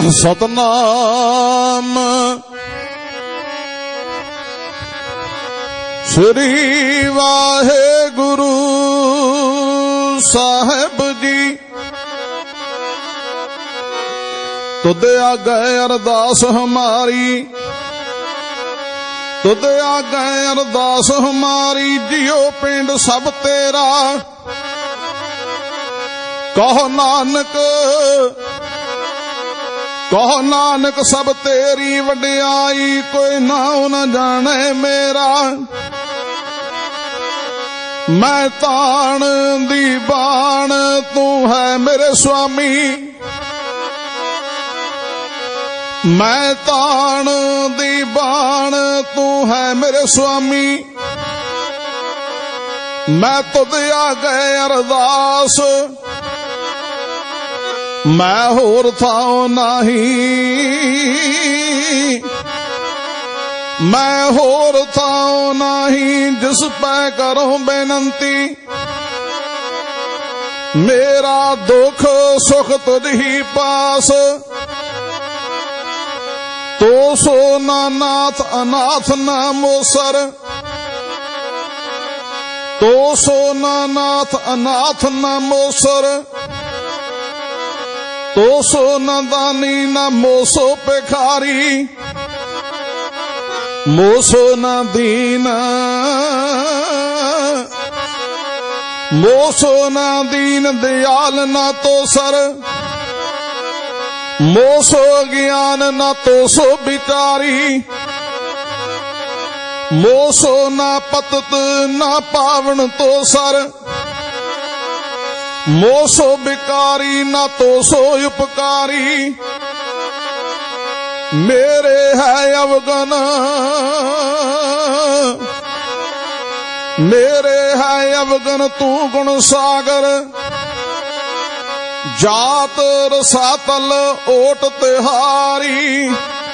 ਸਤਨਾਮ ਸ੍ਰੀ ਵਾਹਿਗੁਰੂ ਸਾਹਿਬ ਜੀ। ਤੁਧ ਆਗੇ ਅਰਦਾਸ ਹਮਾਰੀ, ਤੁਧ ਆਗੇ ਅਰਦਾਸ ਹਮਾਰੀ। ਜਿਉ ਪਿੰਡ ਸਭ ਤੇਰਾ, ਕਹੋ ਨਾਨਕ, ਕਹੋ ਨਾਨਕ ਸਭ ਤੇਰੀ ਵਡਿਆਈ। ਕੋਈ ਨਾਉ ਨ ਜਾਣੇ ਮੇਰਾ, ਮੈਂ ਤਾਣ ਦੀ ਬਾਣ ਤੂੰ ਹੈ ਮੇਰੇ ਸੁਆਮੀ। ਮੈਂ ਤਾਣ ਦੀ ਬਾਣ ਤੂੰ ਹੈ ਮੇਰੇ ਸੁਆਮੀ। ਮੈਂ ਤੁਧ ਆਗੇ ਅਰਦਾਸ, ਮੈਂ ਹੋਰ ਥਾਉ ਨਹੀਂ, ਮੈਂ ਹੋਰ ਥਾਉ ਨਹੀਂ। ਜਿਸ ਪੈ ਕਰੋ ਬੇਨੰਤੀ, ਮੇਰਾ ਦੁੱਖ ਸੁਖ ਤੁਝ ਹੀ ਪਾਸ। ਤੋ ਸੋ ਨਾਥ ਅਨਾਥ ਨਾ ਮੋਸਰ, ਤੋ ਸੋ ਨਾਥ ਅਨਾਥ ਨਾ ਮੋਸਰ। ਤੋ ਸੋ ਨਾ ਦਾਨੀ ਨਾ ਮੋਸੋ ਭਿਖਾਰੀ, ਮੋਸੋ ਨਾ ਦੀਨ, ਮੋਸੋ ਨਾ ਦੀਨ। ਦਿਆਲ ਨਾ ਤੋਸਰ, ਮੋਸੋ ਗਿਆਨ ਨਾ ਤੋਸੋ ਵਿਚਾਰੀ। ਮੋਸੋ ਨਾ ਪਤਤ ਨਾ ਪਾਵਨ ਤੋਸਰ, ਮੋਸੋ ਬਿਕਾਰੀ ਨਾ ਤੋਸੋ ਉਪਕਾਰੀ। ਮੇਰੇ ਹੈ ਅਵਗਨ, ਮੇਰੇ ਹੈ ਅਵਗਨ ਤੂੰ ਗੁਣ ਸਾਗਰ। ਜਾਤ ਰਸਾਤਲ ਓਟ ਤਿਹਾਰੀ,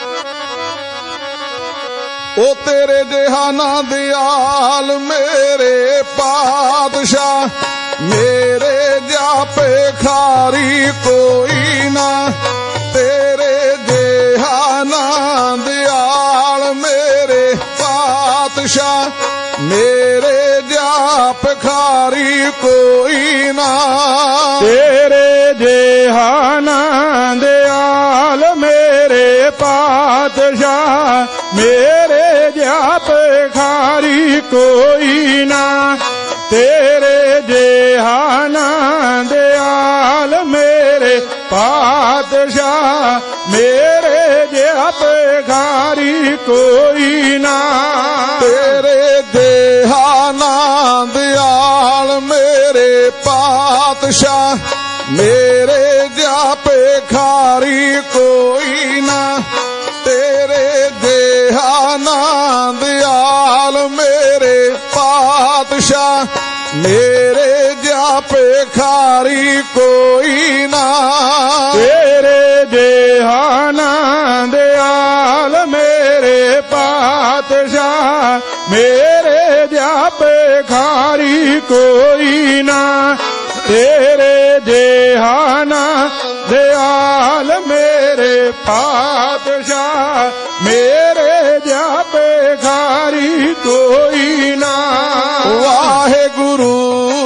ਉਹ ਤੇਰੇ ਜਿਹਾ ਨਾ ਦਿਆਲ ਮੇਰੇ ਪਾਤਸ਼ਾਹ। ਮੇਰੇ ਜਾ ਭਿਖਾਰੀ ਕੋਈ ਨਾ, ਤੇਰੇ ਜਿਹਾ ਨਾ ਦਿਆਲ ਮੇਰੇ ਪਾਤਸ਼ਾਹ। ਮੇਰੇ ਜਾ ਭਿਖਾਰੀ ਕੋਈ ਨਾ, ਤੇਰੇ ਜਿਹਾ ਨਾ ਦਿਆਲ ਮੇਰੇ ਪਾਤਸ਼ਾਹ। ਮੇਰੇ ਜਾ ਭਿਖਾਰੀ ਕੋਈ ਨਾ, ਤੇਰੇ ਜਿਹਾ ਨਾ ਦਿਆਲ ਮੇਰੇ ਪਾਤਸ਼ਾਹ। ਮੇਰੇ ਜਿਹਾ ਭਿਖਾਰੀ ਕੋਈ ਨਾ, ਤੇਰੇ ਜਿਹਾ ਨਾ ਦਿਆਲ ਮੇਰੇ ਪਾਤਸ਼ਾਹ। ਮੇਰੇ ਜਿਹਾ ਭਿਖਾਰੀ ਕੋਈ ਨਾ, ਤੇਰੇ ਜਿਹਾ ਨਾ ਦਿਆਲ ਮੇਰੇ ਪਾਤਸ਼ਾਹ। ਮੇਰੇ ਜਿਹਾ ਭਿਖਾਰੀ ਕੋਈ ਨਾ, ਤੇਰੇ ਜਿਹਾ ਨਾ ਦਿਆਲ ਮੇਰੇ ਪਾਤਸ਼ਾਹ। ਮੇਰੇ ਜਿਹਾ ਭਿਖਾਰੀ ਕੋਈ ਨਾ, ਤੇਰੇ ਜਿਹਾ ਨਾ ਦਿਆਲ ਮੇਰੇ ਪਾਤਸ਼ਾਹ। ਮੇਰੇ ਜਿਹਾ ਭਿਖਾਰੀ ਕੋਈ ਨਾ। ਵਾਹਿਗੁਰੂ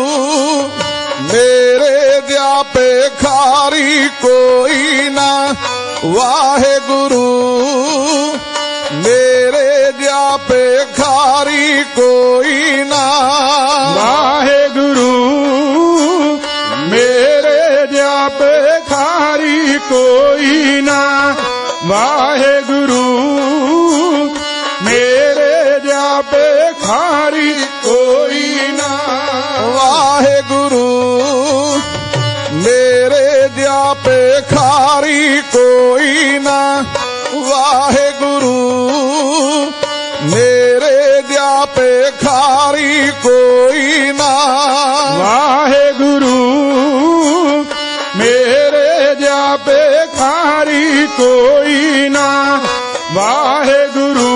ਮੇਰੇ ਜਿਹਾ ਭਿਖਾਰੀ ਕੋਈ ਨਾ। ਵਾਹਿਗੁਰੂ ਮੇਰੇ ਜਿਹਾ ਭਿਖਾਰੀ ਕੋਈ ਨਾ। ਵਾਹਿਗੁਰੂ ਮੇਰੇ ਜਿਹਾ ਭਿਖਾਰੀ ਕੋਈ ਨਾ। ਵਾਹਿਗੁਰੂ ਮੇਰੇ ਜਿਹਾ ਭਿਖਾਰੀ ਕੋਈ ਨਾ। ਵਾਹਿਗੁਰੂ ਮੇਰੇ ਜਿਹਾ ਭਿਖਾਰੀ ਕੋਈ ਨਾ। ਵਾਹਿਗੁਰੂ ਮੇਰੇ ਜਿਹਾ ਭਿਖਾਰੀ ਕੋਈ ਨਾ। ਵਾਹਿਗੁਰੂ ਮੇਰੇ ਜਿਹਾ ਭਿਖਾਰੀ ਕੋਈ ਨਾ। ਵਾਹਿਗੁਰੂ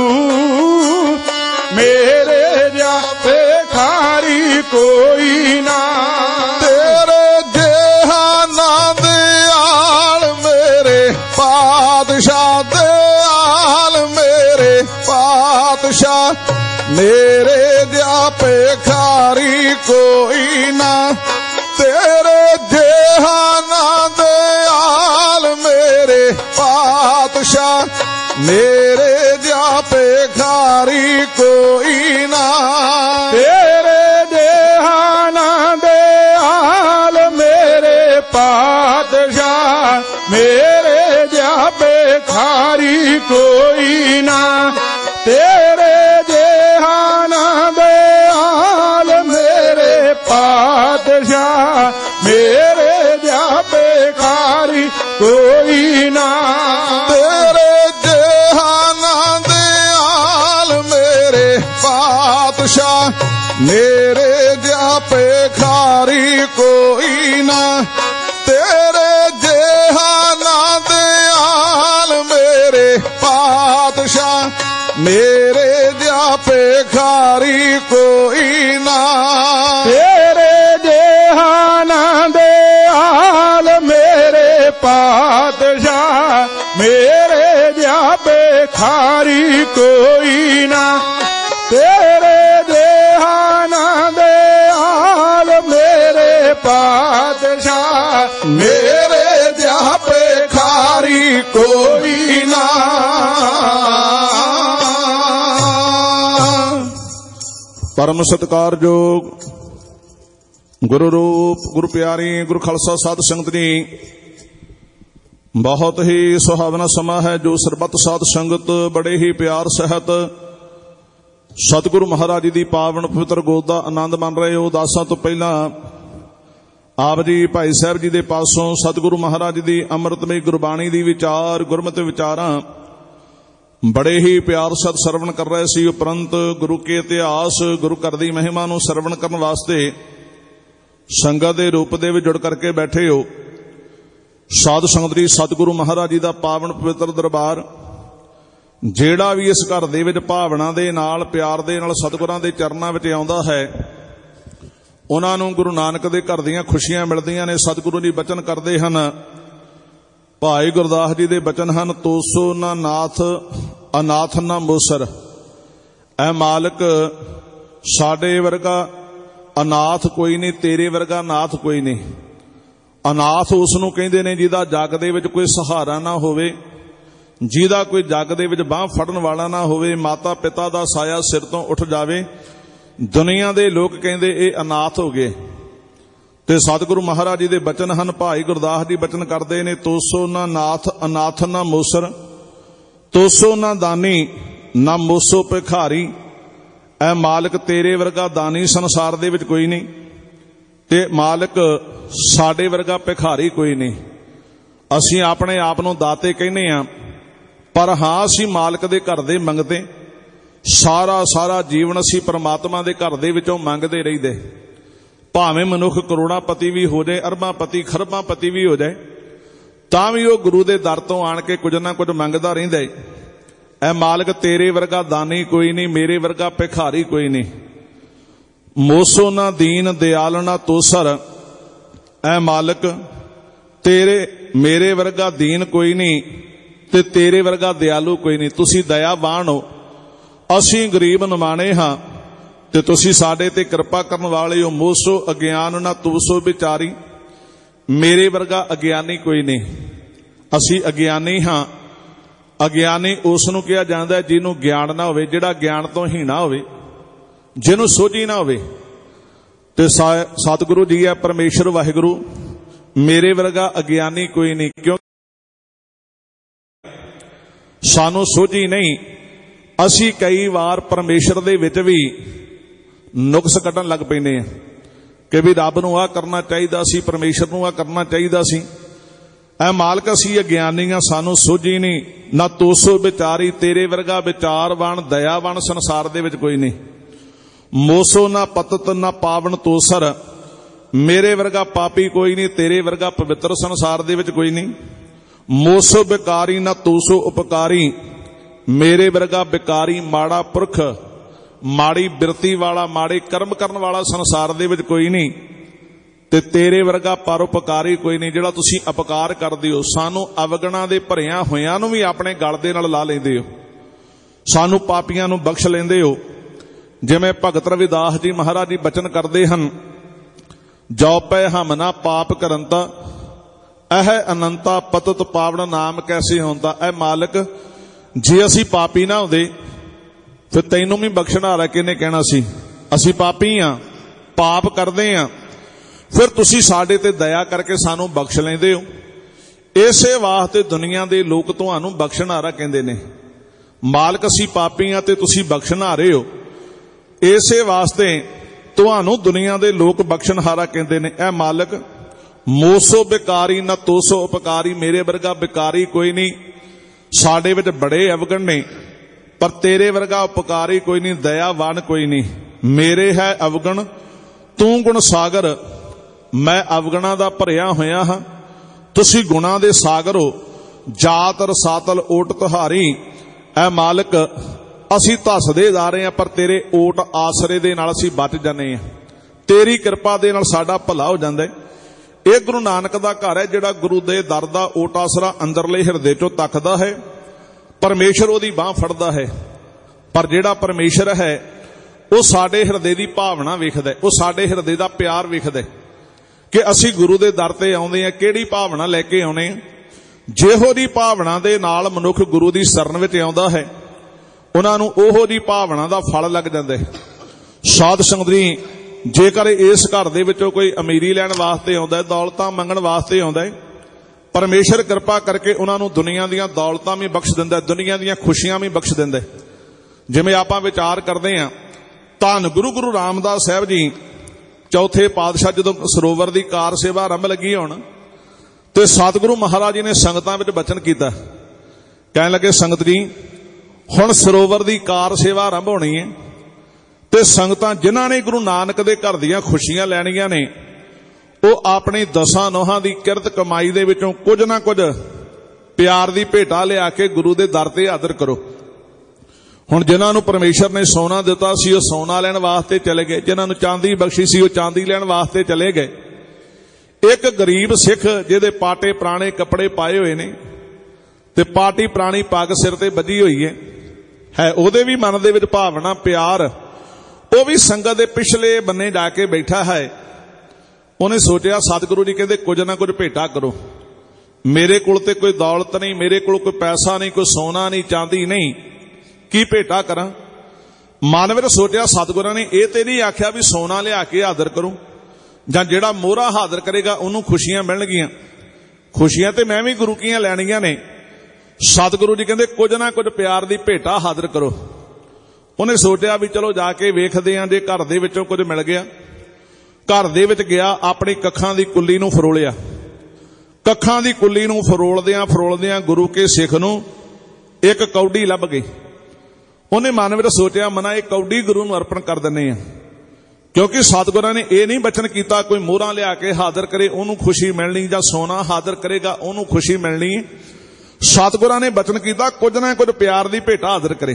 ਮੇਰੇ ਜਿਹਾ ਭਿਖਾਰੀ ਕੋਈ ਨਾ। ਤੇਰੇ ਜਿਹਾ ਨਾ ਦਿਆਲ ਮੇਰੇ ਪਾਤਸ਼ਾਹ ਦਿਆਲ ਮੇਰੇ ਪਾਤਸ਼ਾਹ ਮੇਰੇ ਜਿਹਾ ਭਿਖਾਰੀ ਕੋਈ ਨਾ ਤੇਰੇ ਜਿਹਾ ਨਾ ਦਿਆਲ ਮੇਰੇ ਪਾਤਸ਼ਾਹ ਮੇਰੇ ਜਿਹਾ ਭਿਖਾਰੀ ਕੋਈ ਨਾ ਤੇਰੇ ਜਿਹਾ ਨਾ ਦਿਆਲ ਮੇਰੇ ਪਾਤਸ਼ਾਹ ਮੇਰੇ ਜਿਹਾ ਭਿਖਾਰੀ ਕੋਈ ਨਾ ਤੇਰੇ ਜਿਹਾ ਨਾ ਦਿਆਲ ਮੇਰੇ ਪਾਤਸ਼ਾਹ ਮੇਰੇ ਜਿਹਾ ਭਿਖਾਰੀ ਕੋਈ ਨਾ ਤੇਰੇ ਜਿਹਾ ਨਾ ਦਿਆਲ ਮੇਰੇ ਪਾਤਸ਼ਾਹ ਮੇਰੇ ਜਿਹਾ ਭਿਖਾਰੀ ਕੋਈ ਨਾ ਤੇਰੇ ਜਿਹਾ ਨਾ ਦਿਆਲ ਮੇਰੇ ਪਾਤਸ਼ਾਹ ਮੇਰੇ ਜਿਹਾ ਭਿਖਾਰੀ ਕੋਈ ਨਾ ਤੇਰੇ ਜਿਹਾ ਨਾ ਦਿਆਲ ਮੇਰੇ ਪਾਤਸ਼ਾਹ ਮੇਰੇ ਜਿਹਾ ਭਿਖਾਰੀ ਕੋਈ ਨਾ ਤੇਰੇ ਜਿਹਾ ਨਾ ਦਿਆਲ ਮੇਰੇ ਪਾਤਸ਼ਾਹ ਮੇਰੇ ਜਿਹਾ ਭਿਖਾਰੀ ਕੋਈ ਨਾ ਪਰਮ ਸਤਿਕਾਰਯੋਗ ਗੁਰੂ ਰੂਪ ਗੁਰੂ ਪਿਆਰੀ ਗੁਰੂ ਖਾਲਸਾ ਸਾਧ ਸੰਗਤ ਜੀ, ਬਹੁਤ ਹੀ ਸੁਹਾਵਣਾ ਸਮਾਂ ਹੈ ਜੋ ਸਰਬੱਤ ਸਾਧ ਸੰਗਤ ਬੜੇ ਹੀ ਪਿਆਰ ਸਹਿਤ ਸਤਿਗੁਰੂ ਮਹਾਰਾਜ ਜੀ ਦੀ ਪਾਵਨ ਪਵਿੱਤਰ ਗੋਦ ਦਾ ਆਨੰਦ ਮਾਣ ਰਹੇ ਹੋ। ਦਾਸਾਂ ਤੋਂ ਪਹਿਲਾਂ ਆਪ ਜੀ ਭਾਈ ਸਾਹਿਬ ਜੀ ਦੇ ਪਾਸੋਂ ਸਤਿਗੁਰੂ ਮਹਾਰਾਜ ਜੀ ਦੀ ਅੰਮ੍ਰਿਤਮਈ ਗੁਰਬਾਣੀ ਦੀ ਵਿਚਾਰ ਗੁਰਮਤਿ ਵਿਚਾਰਾਂ ਬੜੇ ਹੀ ਪਿਆਰ ਸਹਿਤ ਸਰਵਣ ਕਰ ਰਹੇ ਸੀ। ਉਪਰੰਤ ਗੁਰੂ ਕੇ ਇਤਿਹਾਸ ਗੁਰੂ ਘਰ ਦੀ ਮਹਿਮਾ ਨੂੰ ਸਰਵਣ ਕਰਨ ਵਾਸਤੇ ਸੰਗਤ ਦੇ ਰੂਪ ਦੇ ਵਿੱਚ ਜੁੜ ਕਰਕੇ ਬੈਠੇ ਹੋ। ਸਾਧ ਸੰਗਤ ਜੀ, ਸਤਿਗੁਰੂ ਮਹਾਰਾਜ ਜੀ ਦਾ ਪਾਵਨ ਪਵਿੱਤਰ ਦਰਬਾਰ ਜਿਹੜਾ ਵੀ ਇਸ ਘਰ ਦੇ ਵਿੱਚ ਭਾਵਨਾ ਦੇ ਨਾਲ ਪਿਆਰ ਦੇ ਨਾਲ ਸਤਿਗੁਰਾਂ ਦੇ ਚਰਨਾਂ ਵਿੱਚ ਆਉਂਦਾ ਹੈ ਉਹਨਾਂ ਨੂੰ ਗੁਰੂ ਨਾਨਕ ਦੇ ਘਰ ਦੀਆਂ ਖੁਸ਼ੀਆਂ ਮਿਲਦੀਆਂ ਨੇ। ਸਤਿਗੁਰੂ ਜੀ ਬਚਨ ਕਰਦੇ ਹਨ, ਭਾਈ ਗੁਰਦਾਸ ਜੀ ਦੇ ਬਚਨ ਹਨ, ਤੋਸੋ ਨਾ ਨਾਥ ਅਨਾਥ ਨਾ ਮੋਸਰ। ਐ ਮਾਲਕ ਸਾਡੇ ਵਰਗਾ ਅਨਾਥ ਕੋਈ ਨਹੀਂ, ਤੇਰੇ ਵਰਗਾ ਨਾਥ ਕੋਈ ਨਹੀਂ। ਅਨਾਥ ਉਸ ਨੂੰ ਕਹਿੰਦੇ ਨੇ ਜਿਹਦਾ ਜੱਗ ਦੇ ਵਿੱਚ ਕੋਈ ਸਹਾਰਾ ਨਾ ਹੋਵੇ, ਜਿਹਦਾ ਕੋਈ ਜੱਗ ਦੇ ਵਿੱਚ ਬਾਂਹ ਫੜਨ ਵਾਲਾ ਨਾ ਹੋਵੇ, ਮਾਤਾ ਪਿਤਾ ਦਾ ਸਾਇਆ ਸਿਰ ਤੋਂ ਉੱਠ ਜਾਵੇ। ਦੁਨੀਆ ਦੇ ਲੋਕ ਕਹਿੰਦੇ ਇਹ ਅਨਾਥ ਹੋ ਗਏ। ਤੇ ਸਤਿਗੁਰੂ ਮਹਾਰਾਜ ਜੀ ਦੇ ਬਚਨ ਹਨ, ਭਾਈ ਗੁਰਦਾਸ ਜੀ ਬਚਨ ਕਰਦੇ ਨੇ, ਤੋਸੋ ਨਾ ਨਾਥ ਅਨਾਥ ਨਾ ਮੋਸਰ, ਤੋਸੋ ਨਾ ਦਾਨੀ ਨਾ ਮੋਸੋ ਭਿਖਾਰੀ। ਐ ਮਾਲਕ ਤੇਰੇ ਵਰਗਾ ਦਾਨੀ ਸੰਸਾਰ ਦੇ ਵਿੱਚ ਕੋਈ ਨਹੀਂ, ਤੇ ਮਾਲਕ ਸਾਡੇ ਵਰਗਾ ਭਿਖਾਰੀ ਕੋਈ ਨਹੀਂ। ਅਸੀਂ ਆਪਣੇ ਆਪ ਨੂੰ ਦਾਤੇ ਕਹਿੰਦੇ ਆ, ਪਰ ਹਾਂ ਅਸੀਂ ਮਾਲਕ ਦੇ ਘਰ ਦੇ ਮੰਗਦੇ। ਸਾਰਾ ਜੀਵਨ ਅਸੀਂ ਪਰਮਾਤਮਾ ਦੇ ਘਰ ਦੇ ਵਿੱਚੋਂ ਮੰਗਦੇ ਰਹਿੰਦੇ। ਭਾਵੇਂ ਮਨੁੱਖ ਕਰੋੜਾਪਤੀ ਵੀ ਹੋ ਜਾਏ, ਅਰਬਾਂਪਤੀ ਖਰਬਾਂਪਤੀ ਵੀ ਹੋ ਜਾਏ, ਤਾਂ ਵੀ ਉਹ ਗੁਰੂ ਦੇ ਦਰ ਤੋਂ ਆਣ ਕੇ ਕੁਝ ਨਾ ਕੁਝ ਮੰਗਦਾ ਰਹਿੰਦਾ ਹੈ। ਐ ਮਾਲਕ ਤੇਰੇ ਵਰਗਾ ਦਾਨੀ ਕੋਈ ਨਹੀਂ, ਮੇਰੇ ਵਰਗਾ ਭਿਖਾਰੀ ਕੋਈ ਨਹੀਂ। ਮੋਸੋ ਨਾ ਦੀਨ ਦਿਆਲ ਨਾ ਤੋਸਰ। ਐ ਮਾਲਕ ਤੇਰੇ ਮੇਰੇ ਵਰਗਾ ਦੀਨ ਕੋਈ ਨਹੀਂ ਤੇ ਤੇਰੇ ਵਰਗਾ ਦਿਆਲੂ ਕੋਈ ਨਹੀਂ। ਤੁਸੀਂ ਦਇਆਵਾਨ ਹੋ, ਅਸੀਂ ਗਰੀਬ ਨਿਮਾਣੇ ਹਾਂ ਤੇ ਤੁਸੀਂ ਸਾਡੇ ਤੇ ਕਿਰਪਾ ਕਰਨ ਵਾਲੇ ਹੋ। ਮੋਸੋ ਅਗਿਆਨ ਨਾ ਤੂਸੋ ਵਿਚਾਰੀ। ਮੇਰੇ ਵਰਗਾ ਅਗਿਆਨੀ ਕੋਈ ਨਹੀਂ। ਅਸੀਂ ਅਗਿਆਨੀ ਹਾਂ। ਅਗਿਆਨੀ ਉਸ ਨੂੰ ਕਿਹਾ ਜਾਂਦਾ ਹੈ ਜਿਹਨੂੰ ਗਿਆਨ ਨਾ ਹੋਵੇ, ਜਿਹੜਾ ਗਿਆਨ ਤੋਂ ਹੀਣਾ ਹੋਵੇ, ਜਿਹਨੂੰ ਸੋਝੀ ਨਾ ਹੋਵੇ। ਤੇ ਸਤਿਗੁਰੂ ਜੀ ਹੈ ਪਰਮੇਸ਼ਰ ਵਾਹਿਗੁਰੂ, ਮੇਰੇ ਵਰਗਾ ਅਗਿਆਨੀ ਕੋਈ ਨਹੀਂ। ਕਿਉਂ ਸਾਨੂੰ ਸੋਝੀ ਨਹੀਂ। ਅਸੀਂ ਕਈ ਵਾਰ ਪਰਮੇਸ਼ਰ ਦੇ ਵਿੱਚ ਵੀ ਨੁਕਸ ਕੱਢਣ ਲੱਗ ਪੈਂਦੇ ਆ ਕਿ ਵੀ ਰੱਬ ਨੂੰ ਆਹ ਕਰਨਾ ਚਾਹੀਦਾ ਸੀ, ਪਰਮੇਸ਼ਰ ਨੂੰ ਆਹ ਕਰਨਾ ਚਾਹੀਦਾ ਸੀ। ਐ ਮਾਲਕ ਅਸੀਂ ਅਗਿਆਨੀ ਆ, ਸਾਨੂੰ ਸੋਝੀ ਨਹੀਂ। ਨਾ ਤੋਸੋ ਵਿਚਾਰੀ, ਤੇਰੇ ਵਰਗਾ ਵਿਚਾਰਵਾਨ ਦਇਆਵਾਨ ਸੰਸਾਰ ਦੇ ਵਿੱਚ ਕੋਈ ਨਹੀਂ। ਮੋਸੋ ਨਾ ਪਤਤ ਨਾ ਪਾਵਨ ਤੋਸਰ। ਮੇਰੇ ਵਰਗਾ ਪਾਪੀ ਕੋਈ ਨਹੀਂ, ਤੇਰੇ ਵਰਗਾ ਪਵਿੱਤਰ ਸੰਸਾਰ ਦੇ ਵਿੱਚ ਕੋਈ ਨਹੀਂ। ਮੋਸੋ ਬਿਕਾਰੀ ਨਾ ਤੋਸੋ ਉਪਕਾਰੀ। ਮੇਰੇ ਵਰਗਾ ਬਿਕਾਰੀ ਮਾੜਾ ਪੁਰਖ, ਮਾੜੀ ਬਿਰਤੀ ਵਾਲਾ, ਮਾੜੇ ਕਰਮ ਕਰਨ ਵਾਲਾ ਸੰਸਾਰ ਦੇ ਵਿੱਚ ਕੋਈ ਨਹੀਂ। ਤੇ ਤੇਰੇ ਵਰਗਾ ਪਰਉਪਕਾਰੀ ਕੋਈ ਨਹੀਂ ਜਿਹੜਾ ਤੁਸੀਂ ਅਪਕਾਰ ਕਰਦੇ ਹੋ। ਸਾਨੂੰ ਅਵਗੁਣਾਂ ਦੇ ਭਰਿਆ ਹੋਇਆਂ ਨੂੰ ਵੀ ਆਪਣੇ ਗਲ ਦੇ ਨਾਲ ਲਾ ਲੈਂਦੇ ਹੋ, ਸਾਨੂੰ ਪਾਪੀਆਂ ਨੂੰ ਬਖਸ਼ ਲੈਂਦੇ ਹੋ। ਜਿਵੇਂ ਭਗਤ ਰਵਿਦਾਸ ਜੀ ਮਹਾਰਾਜ ਜੀ ਬਚਨ ਕਰਦੇ ਹਨ, ਜੋ ਪੈ ਹਮ ਨਾ ਪਾਪ ਕਰੰਤਾ ਇਹ ਅਨੰਤਾ ਪਤਤ ਪਾਵਨ ਨਾਮ ਕੈਸੇ ਹੁੰਦਾ। ਐ ਮਾਲਕ, ਜੇ ਅਸੀਂ ਪਾਪੀ ਨਾ ਹੁੰਦੇ ਫਿਰ ਤੈਨੂੰ ਵੀ ਬਖਸ਼ਣ ਵਾਲਾ ਕਿਹਨੇ ਕਹਿਣਾ ਸੀ। ਅਸੀਂ ਪਾਪੀ ਆ, ਪਾਪ ਕਰਦੇ ਆ, ਫਿਰ ਤੁਸੀਂ ਸਾਡੇ ਤੇ ਦਇਆ ਕਰਕੇ ਸਾਨੂੰ ਬਖਸ਼ ਲੈਂਦੇ ਹੋ। ਇਸੇ ਵਾਸਤੇ ਦੁਨੀਆ ਦੇ ਲੋਕ ਤੁਹਾਨੂੰ ਬਖਸ਼ਣਹਾਰਾ ਕਹਿੰਦੇ ਨੇ। ਮਾਲਕ, ਅਸੀਂ ਪਾਪੀ ਆ ਤੇ ਤੁਸੀਂ ਬਖਸ਼ਣਹਾਰੇ ਹੋ, ਇਸੇ ਵਾਸਤੇ ਤੁਹਾਨੂੰ ਦੁਨੀਆ ਦੇ ਲੋਕ ਬਖਸ਼ਣਹਾਰਾ ਕਹਿੰਦੇ ਨੇ। ਐ ਮਾਲਕ, ਮੋਸੋ ਬਿਕਾਰੀ ਨਾ ਤੋਸੋ ਉਪਕਾਰੀ, ਮੇਰੇ ਵਰਗਾ ਬਿਕਾਰੀ ਕੋਈ ਨਹੀਂ। ਸਾਡੇ ਵਿੱਚ ਬੜੇ ਅਵਗਣ ਨੇ, ਪਰ ਤੇਰੇ ਵਰਗਾ ਉਪਕਾਰੀ ਕੋਈ ਨਹੀਂ, ਦਇਆਵਾਨ ਕੋਈ ਨਹੀਂ। ਮੇਰੇ ਹੈ ਅਵਗਣ, ਤੂੰ ਗੁਣ ਸਾਗਰ, ਮੈਂ ਅਵਗੁਣਾਂ ਦਾ ਭਰਿਆ ਹੋਇਆ ਹਾਂ, ਤੁਸੀਂ ਗੁਣਾਂ ਦੇ ਸਾਗਰ ਹੋ। ਜਾਤ ਰਸਾਤਲ ਓਟ ਤੁਹਾਰੀ, ਐ ਮਾਲਕ, ਅਸੀਂ ਧੱਸਦੇ ਜਾ ਰਹੇ ਹਾਂ, ਪਰ ਤੇਰੇ ਓਟ ਆਸਰੇ ਦੇ ਨਾਲ ਅਸੀਂ ਬਚ ਜਾਂਦੇ ਹਾਂ। ਤੇਰੀ ਕਿਰਪਾ ਦੇ ਨਾਲ ਸਾਡਾ ਭਲਾ ਹੋ ਜਾਂਦਾ ਹੈ। ਇਹ ਗੁਰੂ ਨਾਨਕ ਦਾ ਘਰ ਹੈ, ਜਿਹੜਾ ਗੁਰੂ ਦੇ ਦਰ ਦਾ ਓਟ ਆਸਰਾ ਅੰਦਰਲੇ ਹਿਰਦੇ ਚੋਂ ਤੱਕਦਾ ਹੈ। ਪਰਮੇਸ਼ਰ ਉਹਦੀ ਬਾਹ ਫੜਦਾ ਹੈ, ਪਰ ਜਿਹੜਾ ਪਰਮੇਸ਼ਰ ਹੈ ਉਹ ਸਾਡੇ ਹਿਰਦੇ ਦੀ ਭਾਵਨਾ ਵੇਖਦਾ, ਉਹ ਸਾਡੇ ਹਿਰਦੇ ਦਾ ਪਿਆਰ ਵੇਖਦਾ ਕਿ ਅਸੀਂ ਗੁਰੂ ਦੇ ਦਰ ਤੇ ਆਉਂਦੇ ਹਾਂ, ਕਿਹੜੀ ਭਾਵਨਾ ਲੈ ਕੇ ਆਉਣੇ ਆ। ਜਿਹੋ ਦੀ ਭਾਵਨਾ ਦੇ ਨਾਲ ਮਨੁੱਖ ਗੁਰੂ ਦੀ ਸ਼ਰਨ ਵਿੱਚ ਆਉਂਦਾ ਹੈ, ਉਹਨਾਂ ਨੂੰ ਉਹੋ ਦੀ ਭਾਵਨਾ ਦਾ ਫਲ ਲੱਗ ਜਾਂਦਾ ਹੈ। ਸਾਧ ਸੰਗਤ ਜੀ, ਜੇਕਰ ਇਸ ਘਰ ਦੇ ਵਿੱਚੋਂ ਕੋਈ ਅਮੀਰੀ ਲੈਣ ਵਾਸਤੇ ਆਉਂਦਾ, ਦੌਲਤਾਂ ਮੰਗਣ ਵਾਸਤੇ ਆਉਂਦਾ, ਪਰਮੇਸ਼ਰ ਕਿਰਪਾ ਕਰਕੇ ਉਹਨਾਂ ਨੂੰ ਦੁਨੀਆ ਦੀਆਂ ਦੌਲਤਾਂ ਵੀ ਬਖਸ਼ ਦਿੰਦਾ, ਦੁਨੀਆ ਦੀਆਂ ਖੁਸ਼ੀਆਂ ਵੀ ਬਖਸ਼ ਦਿੰਦਾ। ਜਿਵੇਂ ਆਪਾਂ ਵਿਚਾਰ ਕਰਦੇ ਹਾਂ, ਧੰਨ ਗੁਰੂ ਰਾਮਦਾਸ ਸਾਹਿਬ ਜੀ ਚੌਥੇ ਪਾਤਸ਼ਾਹ ਜਦੋਂ ਸਰੋਵਰ ਦੀ ਕਾਰ ਸੇਵਾ ਆਰੰਭ ਲੱਗੀ ਹੋਣ, ਤੇ ਸਤਿਗੁਰੂ ਮਹਾਰਾਜ ਜੀ ਨੇ ਸੰਗਤਾਂ ਵਿੱਚ ਬਚਨ ਕੀਤਾ, ਕਹਿਣ ਲੱਗੇ, ਸੰਗਤ ਜੀ, ਹੁਣ ਸਰੋਵਰ ਦੀ ਕਾਰ ਸੇਵਾ ਆਰੰਭ ਹੋਣੀ ਹੈ, ਤੇ ਸੰਗਤਾਂ ਜਿਨ੍ਹਾਂ ਨੇ ਗੁਰੂ ਨਾਨਕ ਦੇ ਘਰ ਦੀਆਂ ਖੁਸ਼ੀਆਂ ਲੈਣੀਆਂ ਨੇ, ਉਹ ਆਪਣੀ ਦਸਾਂ ਨੋਹਾਂ ਦੀ ਕਿਰਤ ਕਮਾਈ ਦੇ ਵਿੱਚੋਂ ਕੁਝ ਨਾ ਕੁਝ ਪਿਆਰ ਦੀ ਭੇਟਾ ਲਿਆ ਕੇ ਗੁਰੂ ਦੇ ਦਰ ਤੇ ਹਾਜ਼ਰ ਕਰੋ। ਹੁਣ ਜਿਨ੍ਹਾਂ ਨੂੰ ਪਰਮੇਸ਼ਰ ਨੇ ਸੋਨਾ ਦਿੱਤਾ ਸੀ, ਉਹ ਸੋਨਾ ਲੈਣ ਵਾਸਤੇ ਚਲੇ ਗਏ। ਜਿਨ੍ਹਾਂ ਨੂੰ ਚਾਂਦੀ ਬਖਸ਼ੀ ਸੀ, ਉਹ ਚਾਂਦੀ ਲੈਣ ਵਾਸਤੇ ਚਲੇ ਗਏ। ਇੱਕ ਗਰੀਬ ਸਿੱਖ ਜਿਹਦੇ ਪਾਟੇ ਪੁਰਾਣੇ ਕੱਪੜੇ ਪਾਏ ਹੋਏ ਨੇ ਤੇ ਪਾਟੀ ਪੁਰਾਣੀ ਪੱਗ ਸਿਰ ਤੇ ਬੱਝੀ ਹੋਈ ਹੈ, ਉਹਦੇ ਵੀ ਮਨ ਦੇ ਵਿੱਚ ਭਾਵਨਾ, ਪਿਆਰ, ਉਹ ਵੀ ਸੰਗਤ ਦੇ ਪਿਛਲੇ ਬੰਨੇ ਜਾ ਕੇ ਬੈਠਾ ਹੈ। ਉਹਨੇ ਸੋਚਿਆ, ਸਤਿਗੁਰੂ ਜੀ ਕਹਿੰਦੇ ਕੁਝ ਨਾ ਕੁਝ ਭੇਟਾ ਕਰੋ। ਮੇਰੇ ਕੋਲ ਤੇ ਕੋਈ ਦੌਲਤ ਨਹੀਂ, ਮੇਰੇ ਕੋਲ ਕੋਈ ਪੈਸਾ ਨਹੀਂ, ਕੋਈ ਸੋਨਾ ਨਹੀਂ, ਚਾਂਦੀ ਨਹੀਂ, ਕੀ ਭੇਟਾ ਕਰਾਂ। ਮਨ ਵਿੱਚ ਸੋਚਿਆ, ਸਤਿਗੁਰਾਂ ਨੇ ਇਹ ਤੇ ਨਹੀਂ ਆਖਿਆ ਵੀ ਸੋਨਾ ਲਿਆ ਕੇ ਹਾਜ਼ਰ ਕਰੋ, ਜਾਂ ਜਿਹੜਾ ਮੋਹਰਾ ਹਾਜ਼ਰ ਕਰੇਗਾ ਉਹਨੂੰ ਖੁਸ਼ੀਆਂ ਮਿਲਣਗੀਆਂ। ਖੁਸ਼ੀਆਂ ਤੇ ਮੈਂ ਵੀ ਗੁਰੂ ਕੀਆਂ ਲੈਣੀਆਂ ਨੇ। ਸਤਿਗੁਰੂ ਜੀ ਕਹਿੰਦੇ ਕੁਝ ਨਾ ਕੁਝ ਪਿਆਰ ਦੀ ਭੇਟਾ ਹਾਜ਼ਰ ਕਰੋ। ਉਹਨੇ ਸੋਚਿਆ ਵੀ ਚਲੋ ਜਾ ਕੇ ਵੇਖਦੇ ਆਂ, ਜੇ ਘਰ ਦੇ ਵਿੱਚੋਂ ਕੁਝ ਮਿਲ ਗਿਆ। ਘਰ ਦੇ ਵਿੱਚ ਗਿਆ, ਆਪਣੀ ਕੱਖਾਂ ਦੀ ਕੁੱਲੀ ਨੂੰ ਫਰੋਲਿਆ। ਕੱਖਾਂ ਦੀ ਕੁੱਲੀ ਨੂੰ ਫਰੋਲਦਿਆਂ ਗੁਰੂ ਕੇ ਸਿੱਖ ਨੂੰ ਇੱਕ ਕੌਡੀ ਲੱਭ ਗਈ। ਉਹਨੇ ਮਨ ਵਿੱਚ ਸੋਚਿਆ, ਮਨਾ ਇਹ ਕੌਡੀ ਗੁਰੂ ਨੂੰ ਅਰਪਣ ਕਰ ਦਿੰਨੇ ਆ, ਕਿਉਂਕਿ ਸਤਿਗੁਰਾਂ ਨੇ ਇਹ ਨਹੀਂ ਬਚਨ ਕੀਤਾ ਕੋਈ ਮੋਹਰਾਂ ਲਿਆ ਕੇ ਹਾਜ਼ਰ ਕਰੇ ਉਹਨੂੰ ਖੁਸ਼ੀ ਮਿਲਣੀ, ਜਾਂ ਸੋਨਾ ਹਾਜ਼ਰ ਕਰੇਗਾ ਉਹਨੂੰ ਖੁਸ਼ੀ ਮਿਲਣੀ। ਸਤਿਗੁਰਾਂ ਨੇ ਬਚਨ ਕੀਤਾ ਕੁਝ ਨਾ ਕੁਝ ਪਿਆਰ ਦੀ ਭੇਟਾ ਹਾਜ਼ਰ ਕਰੇ।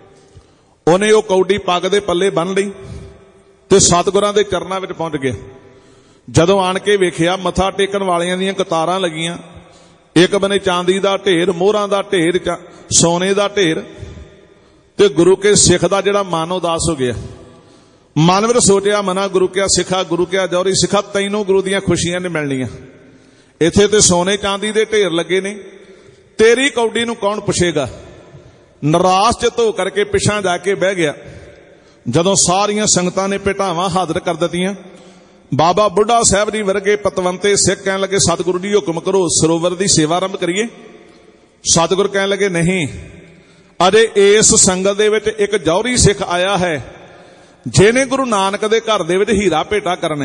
ਉਹਨੇ ਉਹ ਕੌਡੀ ਪੱਗ ਦੇ ਪੱਲੇ ਬੰਨ ਲਈ ਤੇ ਸਤਿਗੁਰਾਂ ਦੇ ਚਰਨਾਂ ਵਿੱਚ ਪਹੁੰਚ ਗਿਆ। ਜਦੋਂ ਆਣ ਕੇ ਵੇਖਿਆ, ਮੱਥਾ ਟੇਕਣ ਵਾਲਿਆਂ ਦੀਆਂ ਕਤਾਰਾਂ ਲੱਗੀਆਂ, ਇੱਕ ਬੰਨੇ ਚਾਂਦੀ ਦਾ ਢੇਰ, ਮੋਹਰਾਂ ਦਾ ਢੇਰ, ਸੋਨੇ ਦਾ ਢੇਰ, ਤੇ ਗੁਰੂ ਕੇ ਸਿੱਖ ਦਾ ਜਿਹੜਾ ਮਨ ਉਦਾਸ ਹੋ ਗਿਆ। ਮਨ ਵਿੱਚ ਸੋਚਿਆ, ਮਨਾ ਗੁਰੂ ਕਿਆ ਸਿੱਖਾ, ਗੁਰੂ ਕਿਆ ਜੌਹਰੀ ਸਿੱਖਾ, ਤੈਨੂੰ ਗੁਰੂ ਦੀਆਂ ਖੁਸ਼ੀਆਂ ਨੇ ਮਿਲਣੀਆਂ। ਇੱਥੇ ਤੇ ਸੋਨੇ ਚਾਂਦੀ ਦੇ ਢੇਰ ਲੱਗੇ ਨੇ, ਤੇਰੀ ਕੌਡੀ ਨੂੰ ਕੌਣ ਪੁੱਛੇਗਾ। ਨਿਰਾਸ਼ ਚਿੱਤ ਹੋ ਕਰਕੇ ਪਿਛਾਂ ਜਾ ਕੇ ਬਹਿ ਗਿਆ। ਜਦੋਂ ਸਾਰੀਆਂ ਸੰਗਤਾਂ ਨੇ ਭੇਟਾਵਾਂ ਹਾਜ਼ਰ ਕਰ ਦਿੱਤੀਆਂ, ਬਾਬਾ ਬੁੱਢਾ ਸਾਹਿਬ ਜੀ ਵਰਗੇ ਪਤਵੰਤੇ ਸਿੱਖ ਕਹਿਣ ਲੱਗੇ, ਸਤਿਗੁਰੂ ਜੀ ਹੁਕਮ ਕਰੋ, ਸਰੋਵਰ ਦੀ ਸੇਵਾ ਆਰੰਭ ਕਰੀਏ। ਸਤਿਗੁਰ ਕਹਿਣ ਲੱਗੇ, ਨਹੀਂ, ਅਜੇ ਇਸ ਸੰਗਤ ਦੇ ਵਿੱਚ ਇੱਕ ਜੌਹਰੀ ਸਿੱਖ ਆਇਆ ਹੈ, ਜਿਹਨੇ ਗੁਰੂ ਨਾਨਕ ਦੇ ਘਰ ਦੇ ਵਿੱਚ ਹੀਰਾ ਭੇਟਾ ਕਰਨੇ।